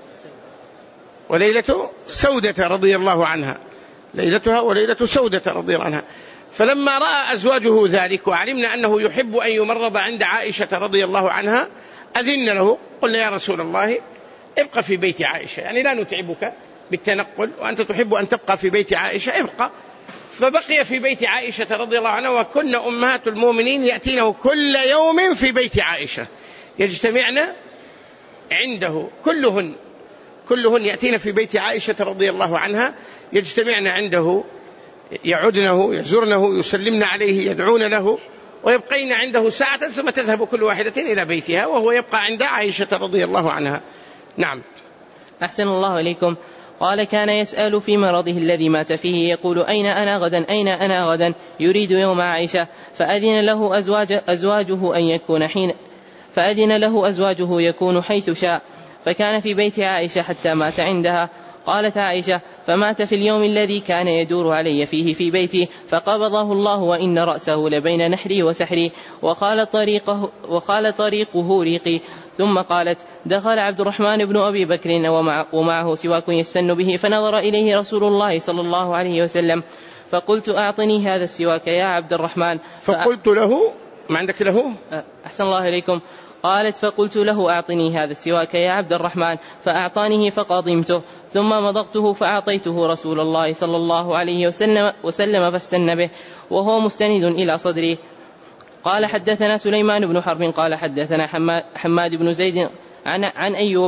وليلة سودة رضي الله عنها، ليلتها وليلة سودة رضي الله عنها. فلما رأى أزواجه ذلك وعلمنا أنه يحب أن يمرض عند عائشة رضي الله عنها أذن له، قلنا يا رسول الله ابقى في بيت عائشة، يعني لا نتعبك بالتنقل وأنت تحب أن تبقى في بيت عائشة، ابقى. فبقي في بيت عائشة رضي الله عنها، وكن أمهات المؤمنين يأتينه كل يوم في بيت عائشة، يجتمعن عنده كلهن كلهن يأتين في بيت عائشة رضي الله عنها، يجتمعن عنده، يعدنه، يزرنه، يسلمن عليه، يدعون له، ويبقين عنده ساعة ثم تذهب كل واحدة إلى بيتها، وهو يبقى عند عائشة رضي الله عنها. نعم. أحسن الله إليكم. قال كان يسأل في مرضه الذي مات فيه يقول أين أنا غدا أين أنا غدا يريد يوم عائشة. فأذن له أزواج أزواجه أن يكون حين فأذن له أزواجه يكون حيث شاء، فكان في بيت عائشة حتى مات عندها. قالت عائشة فمات في اليوم الذي كان يدور علي فيه في بيتي، فقبضه الله وإن رأسه لبين نحري وسحري، وقال طريقه, وقال طريقه ريقي. ثم قالت دخل عبد الرحمن بن أبي بكر ومعه سواك يستن به، فنظر إليه رسول الله صلى الله عليه وسلم، فقلت أعطني هذا السواك يا عبد الرحمن. فقلت له ما عندك له؟ أحسن الله إليكم. قالت فقلت له أعطني هذا السواك يا عبد الرحمن، فأعطانيه فقضمته، ثم مضغته فأعطيته رسول الله صلى الله عليه وسلم, وسلم فاستن به وهو مستند إلى صدري. قال حدثنا سليمان بن حرب قال حدثنا حماد بن زيد عن, عن أيوب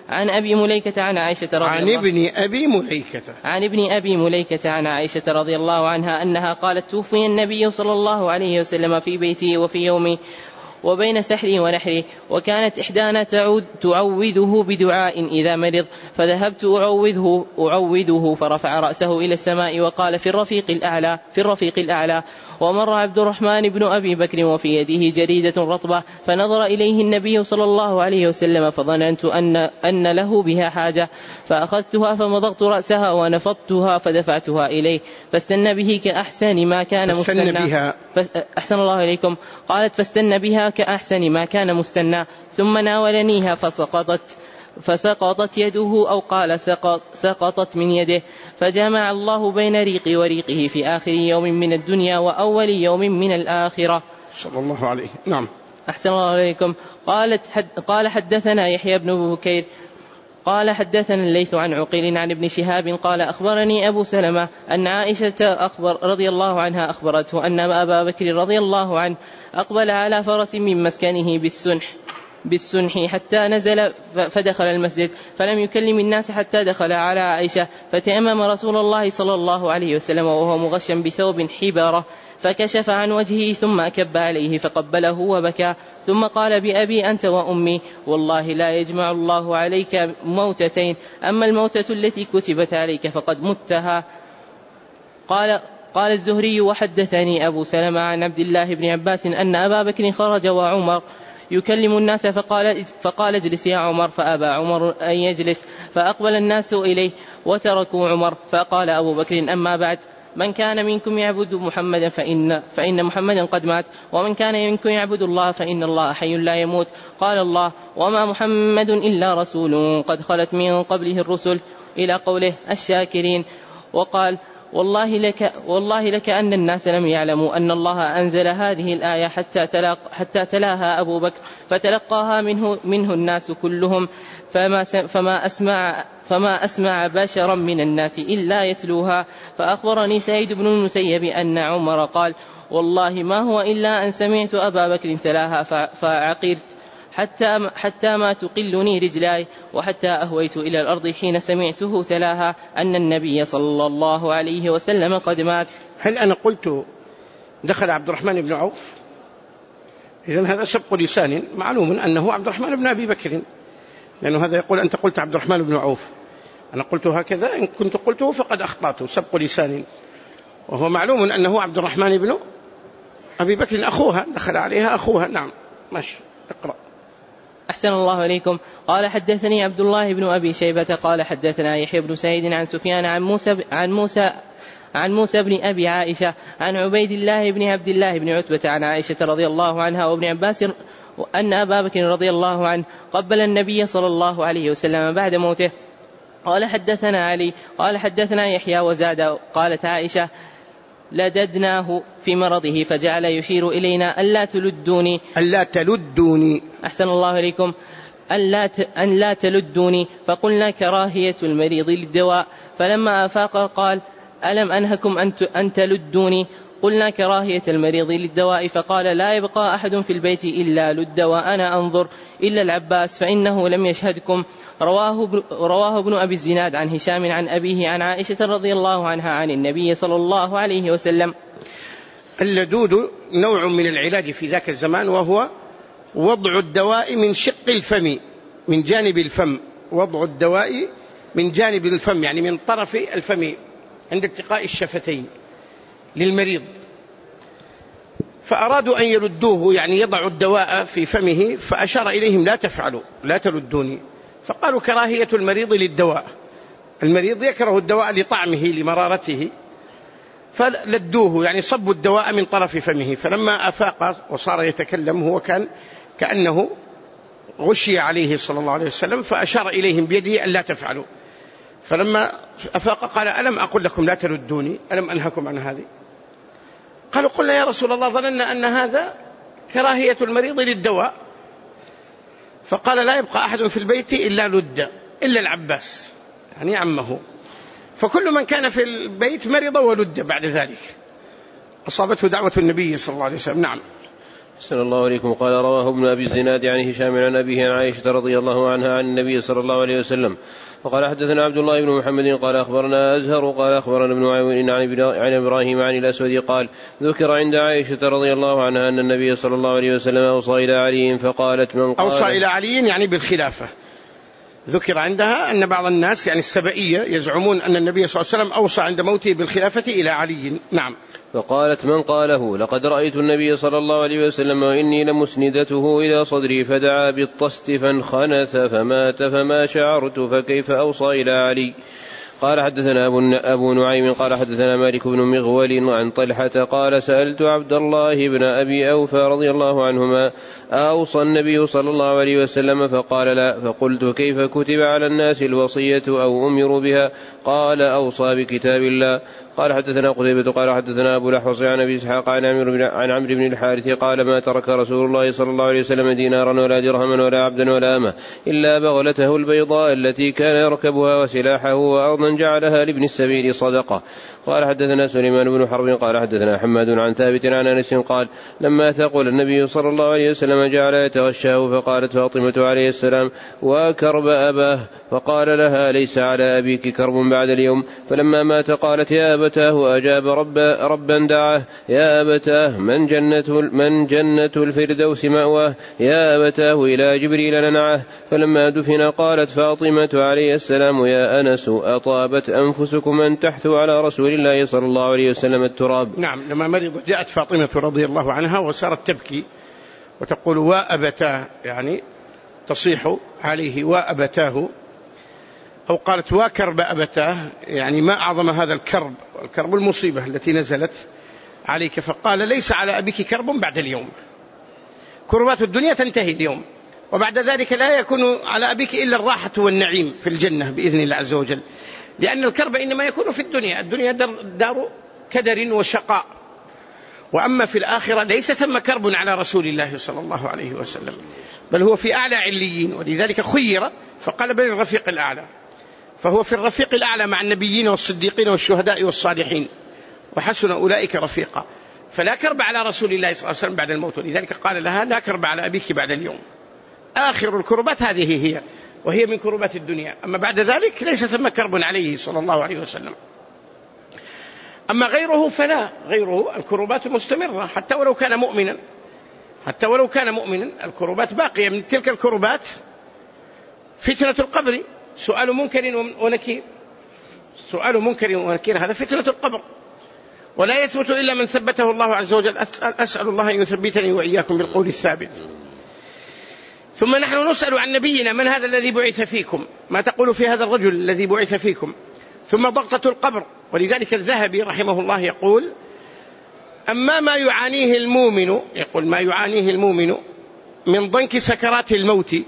عن أبي مليكة عن عائشة رضي عن الله ابن أبي مليكة عن ابن أبي مليكة عن عائشة رضي الله عنها أنها قالت توفي النبي صلى الله عليه وسلم في بيته وفي يومي وبين سحري ونحري، وكانت إحدانا تعود تعوذه بدعاء إذا مرض، فذهبت أعوذه أعوذه فرفع رأسه إلى السماء وقال في الرفيق الأعلى في الرفيق الأعلى. ومر عبد الرحمن بن أبي بكر وفي يده جريدة رطبة، فنظر إليه النبي صلى الله عليه وسلم فظننت أن, أن له بها حاجة، فأخذتها فمضغت رأسها ونفضتها فدفعتها إليه، فاستنى به كأحسن ما كان مستنى. أحسن الله إليكم. قالت فاستنى بها كأحسن ما كان مستنى، ثم ناولنيها فسقطت فسقطت يده أو قال سقط سقطت من يده، فجمع الله بين ريقي وريقه في آخر يوم من الدنيا وأول يوم من الآخرة صلى الله عليه. نعم. أحسن الله عليكم. قالت حد قال حدثنا يحيى بن بكير قال حدثنا الليث عن عقيل عن ابن شهاب قال أخبرني أبو سلمة أن عائشة أخبر رضي الله عنها أخبرته أن أبا بكر رضي الله عنه أقبل على فرس من مسكنه بالسنح بالسنح حتى نزل فدخل المسجد، فلم يكلم الناس حتى دخل على عائشة، فتيمم رسول الله صلى الله عليه وسلم وهو مغشا بثوب حبارة، فكشف عن وجهه ثم أكب عليه فقبله وبكى، ثم قال بأبي أنت وأمي والله لا يجمع الله عليك موتتين، أما الموتة التي كتبت عليك فقد متها. قال قال الزهري وحدثني أبو سلمة عن عبد الله بن عباس أن أبا بكر خرج وعمر يكلم الناس فقال, فقال اجلس يا عمر، فأبى عمر أن يجلس، فأقبل الناس إليه وتركوا عمر، فقال أبو بكر أما بعد من كان منكم يعبد محمدا فإن, فإن محمدا قد مات، ومن كان منكم يعبد الله فإن الله حي لا يموت. قال الله وما محمد إلا رسول قد خلت من قبله الرسل إلى قوله الشاكرين. وقال والله لك, والله لك أن الناس لم يعلموا أن الله أنزل هذه الآية حتى, تلاق حتى تلاها أبو بكر، فتلقاها منه, منه الناس كلهم، فما, فما, أسمع فما أسمع بشرا من الناس إلا يتلوها. فأخبرني سعيد بن المسيب أن عمر قال والله ما هو إلا أن سمعت أبا بكر تلاها فعقرت حتى, حتى ما تقلني رجلاي، وحتى أهويت إلى الأرض حين سمعته تلاها أن النبي صلى الله عليه وسلم قد مات. هل أنا قلت دخل عبد الرحمن بن عوف؟ إذن هذا سبق لسان، معلوم أنه عبد الرحمن بن أبي بكر، لأنه هذا يقول أنت قلت عبد الرحمن بن عوف، أنا قلت هكذا، إن كنت قلته فقد أخطأت، سبق لسان، وهو معلوم أنه عبد الرحمن بن أبي بكر أخوها، دخل عليها أخوها. نعم ماشي، اقرأ. أحسن الله عليكم. قال حدثني عبد الله بن أبي شيبة قال حدثنا يحيى بن سعيد عن سفيان عن موسى عن موسى عن موسى بن أبي عائشة عن عبيد الله بن عبد الله بن عتبة عن عائشة رضي الله عنها وابن عباس أن أبا بكر رضي الله عنه قبل النبي صلى الله عليه وسلم بعد موته. قال حدثنا علي قال حدثنا يحيى وزاد. قالت عائشة لددناه في مرضه فجعل يشير إلينا ألا تلدوني ألا تلدوني أحسن الله عليكم ألا أن لا تلدوني، فقلنا كراهية المريض للدواء، فلما أفاق قال ألم أنهكم أن تلدوني؟ قلنا كراهية المريض للدواء، فقال لا يبقى أحد في البيت إلا لد وأنا أنظر إلا العباس فإنه لم يشهدكم. رواه, رواه ابن أبي الزناد عن هشام عن أبيه عن عائشة رضي الله عنها عن النبي صلى الله عليه وسلم. اللدود نوع من العلاج في ذاك الزمان، وهو وضع الدواء من شق الفم، من جانب الفم، وضع الدواء من جانب الفم يعني من طرف الفم عند التقاء الشفتين للمريض، فأرادوا أن يلدوه يعني يضعوا الدواء في فمه، فأشار إليهم لا تفعلوا لا تلدوني، فقالوا كراهية المريض للدواء، المريض يكره الدواء لطعمه لمرارته، فلدوه يعني صبوا الدواء من طرف فمه، فلما أفاق وصار يتكلم هو كان كأنه غشي عليه صلى الله عليه وسلم، فأشار إليهم بيده أن لا تفعلوا، فلما أفاق قال ألم أقل لكم لا تلدوني، ألم أنهكم عن هذه؟ قالوا قلنا يا رسول الله ظننا أن هذا كراهية المريض للدواء، فقال لا يبقى أحد في البيت إلا لد إلا العباس يعني عمه، فكل من كان في البيت مرض ولد بعد ذلك، أصابته دعوة النبي صلى الله عليه وسلم. نعم. أحسن الله عليكم. قال رواه ابن أبي الزناد عن هشام عن أبيه عن عائشة رضي الله عنها عن النبي صلى الله عليه وسلم وقال حدثنا عبد الله بن محمد قال أخبرنا أزهر قال أخبرنا ابن عون عن إبراهيم عن الأسود قال ذكر عند عائشة رضي الله عنها أن النبي صلى الله عليه وسلم أوصى إلى علي فقالت من قال أوصى إلى علي يعني بالخلافة. ذكر عندها أن بعض الناس يعني السبئية يزعمون أن النبي صلى الله عليه وسلم أوصى عند موته بالخلافة إلى علي. نعم. فقالت من قاله لقد رأيت النبي صلى الله عليه وسلم وإني لمسندته إلى صدري فدعا بالطست فانخنث فمات فما شعرت فكيف أوصى إلى علي. قال حدثنا أبو نعيم قال حدثنا مالك بن مغول عن طلحة قال سألت عبد الله بن أبي أوفى رضي الله عنهما أوصى النبي صلى الله عليه وسلم فقال لا. فقلت كيف كتب على الناس الوصية أو أمروا بها؟ قال أوصى بكتاب الله. قال حدثنا قتيبة قال حدثنا أبو الأحوص عن أبي إسحاق عن عمرو بن الحارث قال ما ترك رسول الله صلى الله عليه وسلم دينارا ولا درهما ولا عبدا ولا أمة إلا بغلته البيضاء التي كان يركبها وسلاحه وأرضا جعلها لابن السبيل صدقة. قال حدثنا سليمان بن حرب قال حدثنا حماد عن ثابت عن أنس قال لما ثقل النبي صلى الله عليه وسلم جعل يتغشاه فقالت فاطمة عليه السلام وكرب أباه فقال لها ليس على أبيك كرب بعد اليوم. فلما مات قالت يا أبتاه أجاب رب ربا دعاه يا أبتاه من جنة, من جنة الفردوس مأواه يا أبتاه إلى جبريل ننعه. فلما دفن قالت فاطمة عليه السلام يا أنس أطابت أنفسكم أن تحثوا على رسول الله صلى الله عليه وسلم التراب. نعم. لما مرض جاءت فاطمة رضي الله عنها وصارت تبكي وتقول وأبتاه يعني تصيح عليه وأبتاه أو قالت وكرب أبتاه يعني ما أعظم هذا الكرب الكرب المصيبة التي نزلت عليك. فقال ليس على أبيك كرب بعد اليوم. كربات الدنيا تنتهي اليوم وبعد ذلك لا يكون على أبيك إلا الراحة والنعيم في الجنة بإذن الله عز وجل لأن الكرب إنما يكون في الدنيا. الدنيا دار كدر وشقاء وأما في الآخرة ليس ثم كرب على رسول الله صلى الله عليه وسلم بل هو في أعلى عليين ولذلك خير فقال بل الرفيق الأعلى فهو في الرفيق الأعلى مع النبيين والصديقين والشهداء والصالحين وحسن أولئك رفيقا. فلا كرب على رسول الله صلى الله عليه وسلم بعد الموت ولذلك قال لها لا كرب على أبيك بعد اليوم. آخر الكربات هذه هي وهي من كربات الدنيا. أما بعد ذلك ليس ثم كرب عليه صلى الله عليه وسلم. أما غيره فلا غيره الكربات مستمرة حتى ولو كان مؤمنا حتى ولو كان مؤمنا الكربات باقية. من تلك الكربات فتنة القبر سؤال منكر ونكير. سؤال منكر ونكير هذا فتنة القبر ولا يثبت إلا من ثبته الله عز وجل. أسأل الله أن يثبتني وإياكم بالقول الثابت. ثم نحن نسأل عن نبينا من هذا الذي بعث فيكم ما تقول في هذا الرجل الذي بعث فيكم. ثم ضغطة القبر ولذلك الذهبي رحمه الله يقول أما ما يعانيه المؤمن يقول ما يعانيه المؤمن من ضنك سكرات الموت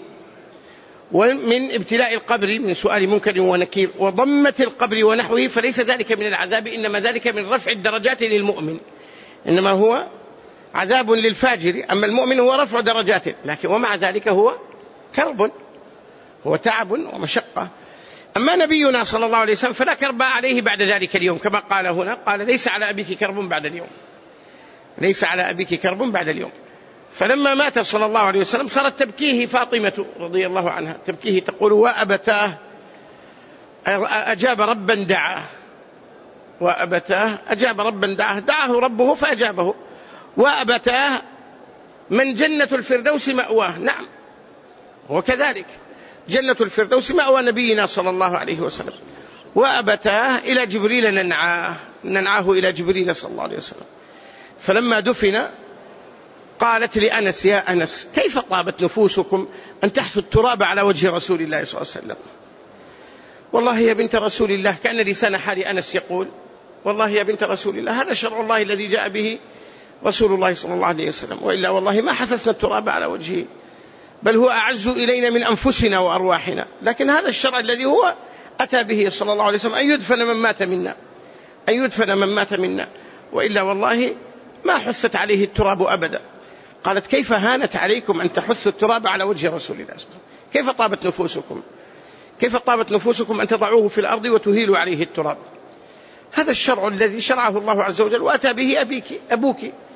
ومن ابتلاء القبر من سؤال منكر ونكير وضمة القبر ونحوه فليس ذلك من العذاب إنما ذلك من رفع الدرجات للمؤمن. إنما هو عذاب للفاجر أما المؤمن هو رفع درجاته لكن ومع ذلك هو كرب هو تعب ومشقة. أما نبينا صلى الله عليه وسلم فلا كرب عليه بعد ذلك اليوم كما قال هنا قال ليس على أبيك كرب بعد اليوم ليس على أبيك كرب بعد اليوم. فلما مات صلى الله عليه وسلم صارت تبكيه فاطمة رضي الله عنها تبكيه تقول وأبتاه أجاب ربا دعاه وأبتاه أجاب ربا دعاه دعاه ربه فأجابه وأبتاه من جنة الفردوس مأواه. نعم وكذلك جنة الفردوس مأوى نبينا صلى الله عليه وسلم. وأبتاه إلى جبريل ننعاه ننعاه إلى جبريل صلى الله عليه وسلم. فلما دفن قالت لأنس يا أنس كيف طابت نفوسكم أن تحثوا التراب على وجه رسول الله صلى الله عليه وسلم. والله يا بنت رسول الله كأن لسان حال أنس يقول والله يا بنت رسول الله هذا شرع الله الذي جاء به رسول الله صلى الله عليه وسلم وإلا والله ما حثثنا التراب على وجهه بل هو أعز إلينا من أنفسنا وأرواحنا. لكن هذا الشرع الذي هو أتى به صلى الله عليه وسلم أن يدفن من مات منا أن يدفن من مات منا وإلا والله ما حثت عليه التراب أبدا. قالت كيف هانت عليكم أن تحثوا التراب على وجه رسول الله صلى الله عليه وسلم. كيف طابت نفوسكم كيف طابت نفوسكم أن تضعوه في الأرض وتهيلوا عليه التراب. هذا الشرع الذي شرعه الله عز وجل وأتى به أبيك أبوك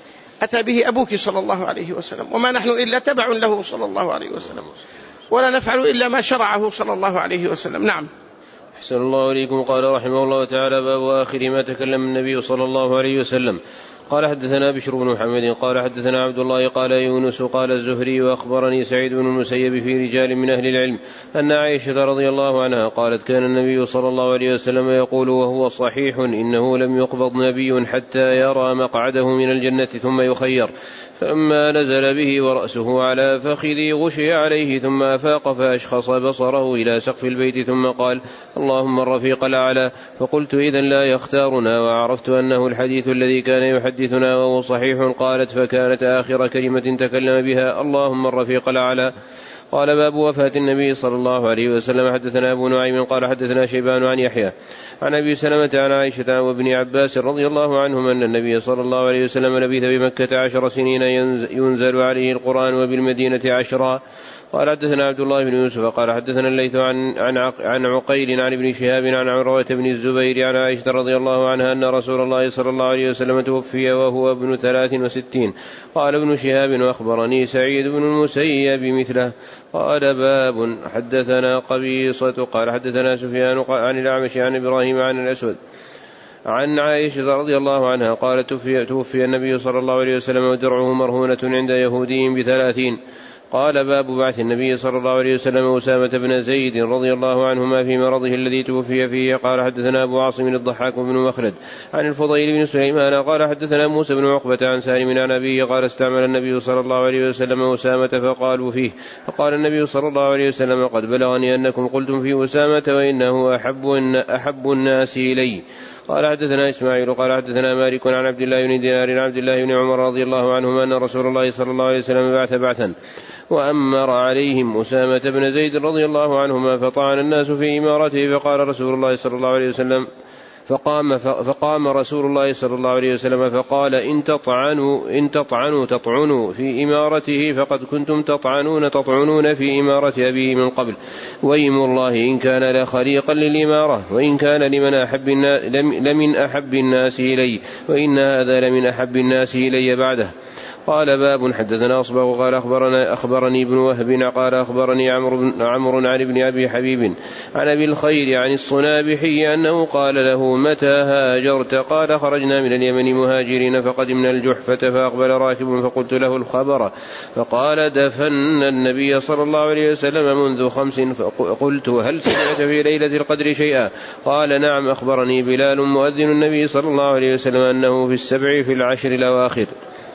أتى به أبوك صلى الله عليه وسلم، وما نحن إلا تبع له صلى الله عليه وسلم، ولا نفعل إلا ما شرعه صلى الله عليه وسلم. نعم. أحسن الله إليكم. قال رحمه الله تعالى: باب آخر ما تكلم النبي صلى الله عليه وسلم. قال حدثنا بشر بن محمد قال حدثنا عبد الله قال يونس قال الزهري وأخبرني سعيد بن المسيب في رجال من أهل العلم أن عائشة رضي الله عنها قالت: كان النبي صلى الله عليه وسلم يقول وهو صحيح: إنه لم يقبض نبي حتى يرى مقعده من الجنة ثم يخير، فلما نزل به ورأسه على فخذي غشي عليه ثم أفاق فأشخص بصره إلى سقف البيت ثم قال: اللهم الرفيق الأعلى. فقلت: إذن لا يختارنا، وعرفت أنه الحديث الذي كان يحدثنا وهو صحيح. قالت: فكانت آخر كلمة تكلم بها: اللهم الرفيق الأعلى. قال: باب وفاة النبي صلى الله عليه وسلم. حدثنا أبو نعيم قال حدثنا شيبان عن يحيى عن أبي سلمة عن عائشة وابن عباس رضي الله عنهما أن النبي صلى الله عليه وسلم لبث بمكة عشر سنين ينزل عليه القرآن وبالمدينة عشرا. قال: حدثنا عبد الله بن يوسف قال حدثنا الليث عن عن عن عقيل عن ابن شهاب عن عروة بن الزبير عن عائشة رضي الله عنها أن رسول الله صلى الله عليه وسلم توفي وهو ابن ثلاث وستين. قال ابن شهاب: وأخبرني سعيد بن المسيب مثله. قال: باب. حدثنا قبيصة قال حدثنا سفيان عن الأعمش عن إبراهيم عن الأسود عن عائشة رضي الله عنها قالت: توفي, توفي النبي صلى الله عليه وسلم ودرعه مرهونة عند يهودي بثلاثين. قال: باب بعث النبي صلى الله عليه وسلم أسامة بن زيد رضي الله عنهما في مرضه الذي توفي فيه. قال: حدثنا أبو عاصم الضحاك بن مخلد عن الفضيل بن سليمان قال حدثنا موسى بن عقبة عن سالم عن أبيه قال: استعمل النبي صلى الله عليه وسلم أسامة فقالوا فيه، فقال النبي صلى الله عليه وسلم: قد بلغني أنكم قلتم في أسامة وإنه أحب, أحب الناس إلي. قال: حدثنا إسماعيل قال حدثنا مالك عن عبد الله بن دينار عن عبد الله بن عمر رضي الله عنهما أن رسول الله صلى الله عليه وسلم بعث بعثا وأمر عليهم أسامة بن زيد رضي الله عنهما فطعن الناس في إمارته، فقال رسول الله صلى الله عليه وسلم فقام, فقام رسول الله صلى الله عليه وسلم فقال: إن تطعنوا, إن تطعنوا تطعنوا في إمارته فقد كنتم تطعنون تطعنون في إمارة أبيه من قبل، وإيم الله إن كان لخليقا للإمارة، وإن كان لمن أحب لمن أحب الناس إلي، وإن هذا لمن أحب الناس إلي بعده. قال: باب. حدثنا أصبغ قال أخبرنا أخبرني ابن وهب قال أخبرني عمرو عن ابن أبي حبيب عن أبي الخير عن الصنابحي أنه قال له: متى هاجرت؟ قال: خرجنا من اليمن مهاجرين فقدمنا الجحفة فأقبل راكب فقلت له الخبر، فقال: دفن النبي صلى الله عليه وسلم منذ خمس. فقلت: هل سمعت في ليلة القدر شيئا؟ قال: نعم، أخبرني بلال مؤذن النبي صلى الله عليه وسلم أنه في السبع في العشر الأواخر.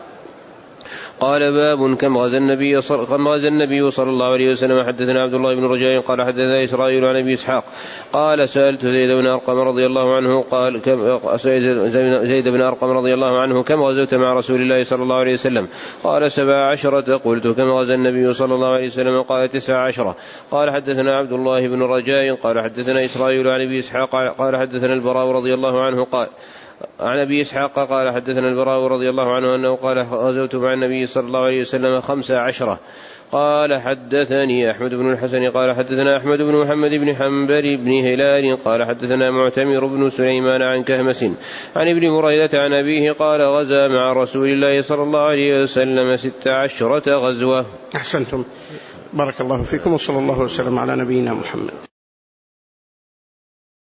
قال: باب. كم غزا النبي صلى, كم غزا النبي صلى الله عليه وسلم. حدثنا عبد الله بن رجاء قال حدثنا إسرائيل عن أبي إسحاق قال: سألت زيد بن أرقم رضي الله عنه قال كم زيد بن أرقم رضي الله عنه كم غزوت مع رسول الله صلى الله عليه وسلم؟ قال: سبع عشرة. قلت: كم غزا النبي صلى الله عليه وسلم؟ قال: تسع عشرة. قال: حدثنا عبد الله بن رجاء قال حدثنا إسرائيل عن أبي إسحاق قال حدثنا البراء رضي الله عنه قال عن أبي إسحاق قال حدثنا البراء رضي الله عنه أنه قال: غزوت مع النبي صلى الله عليه وسلم خمس عشرة. قال: حدثني أحمد بن الحسن قال حدثنا أحمد بن محمد بن حنبل بن هلال قال حدثنا معتمر بن سليمان عن كهمس عن ابن بريدة عن أبيه قال: غزا مع رسول الله صلى الله عليه وسلم ست عشرة غزوة. أحسنتم، بارك الله فيكم، وصلى الله وسلم على نبينا محمد.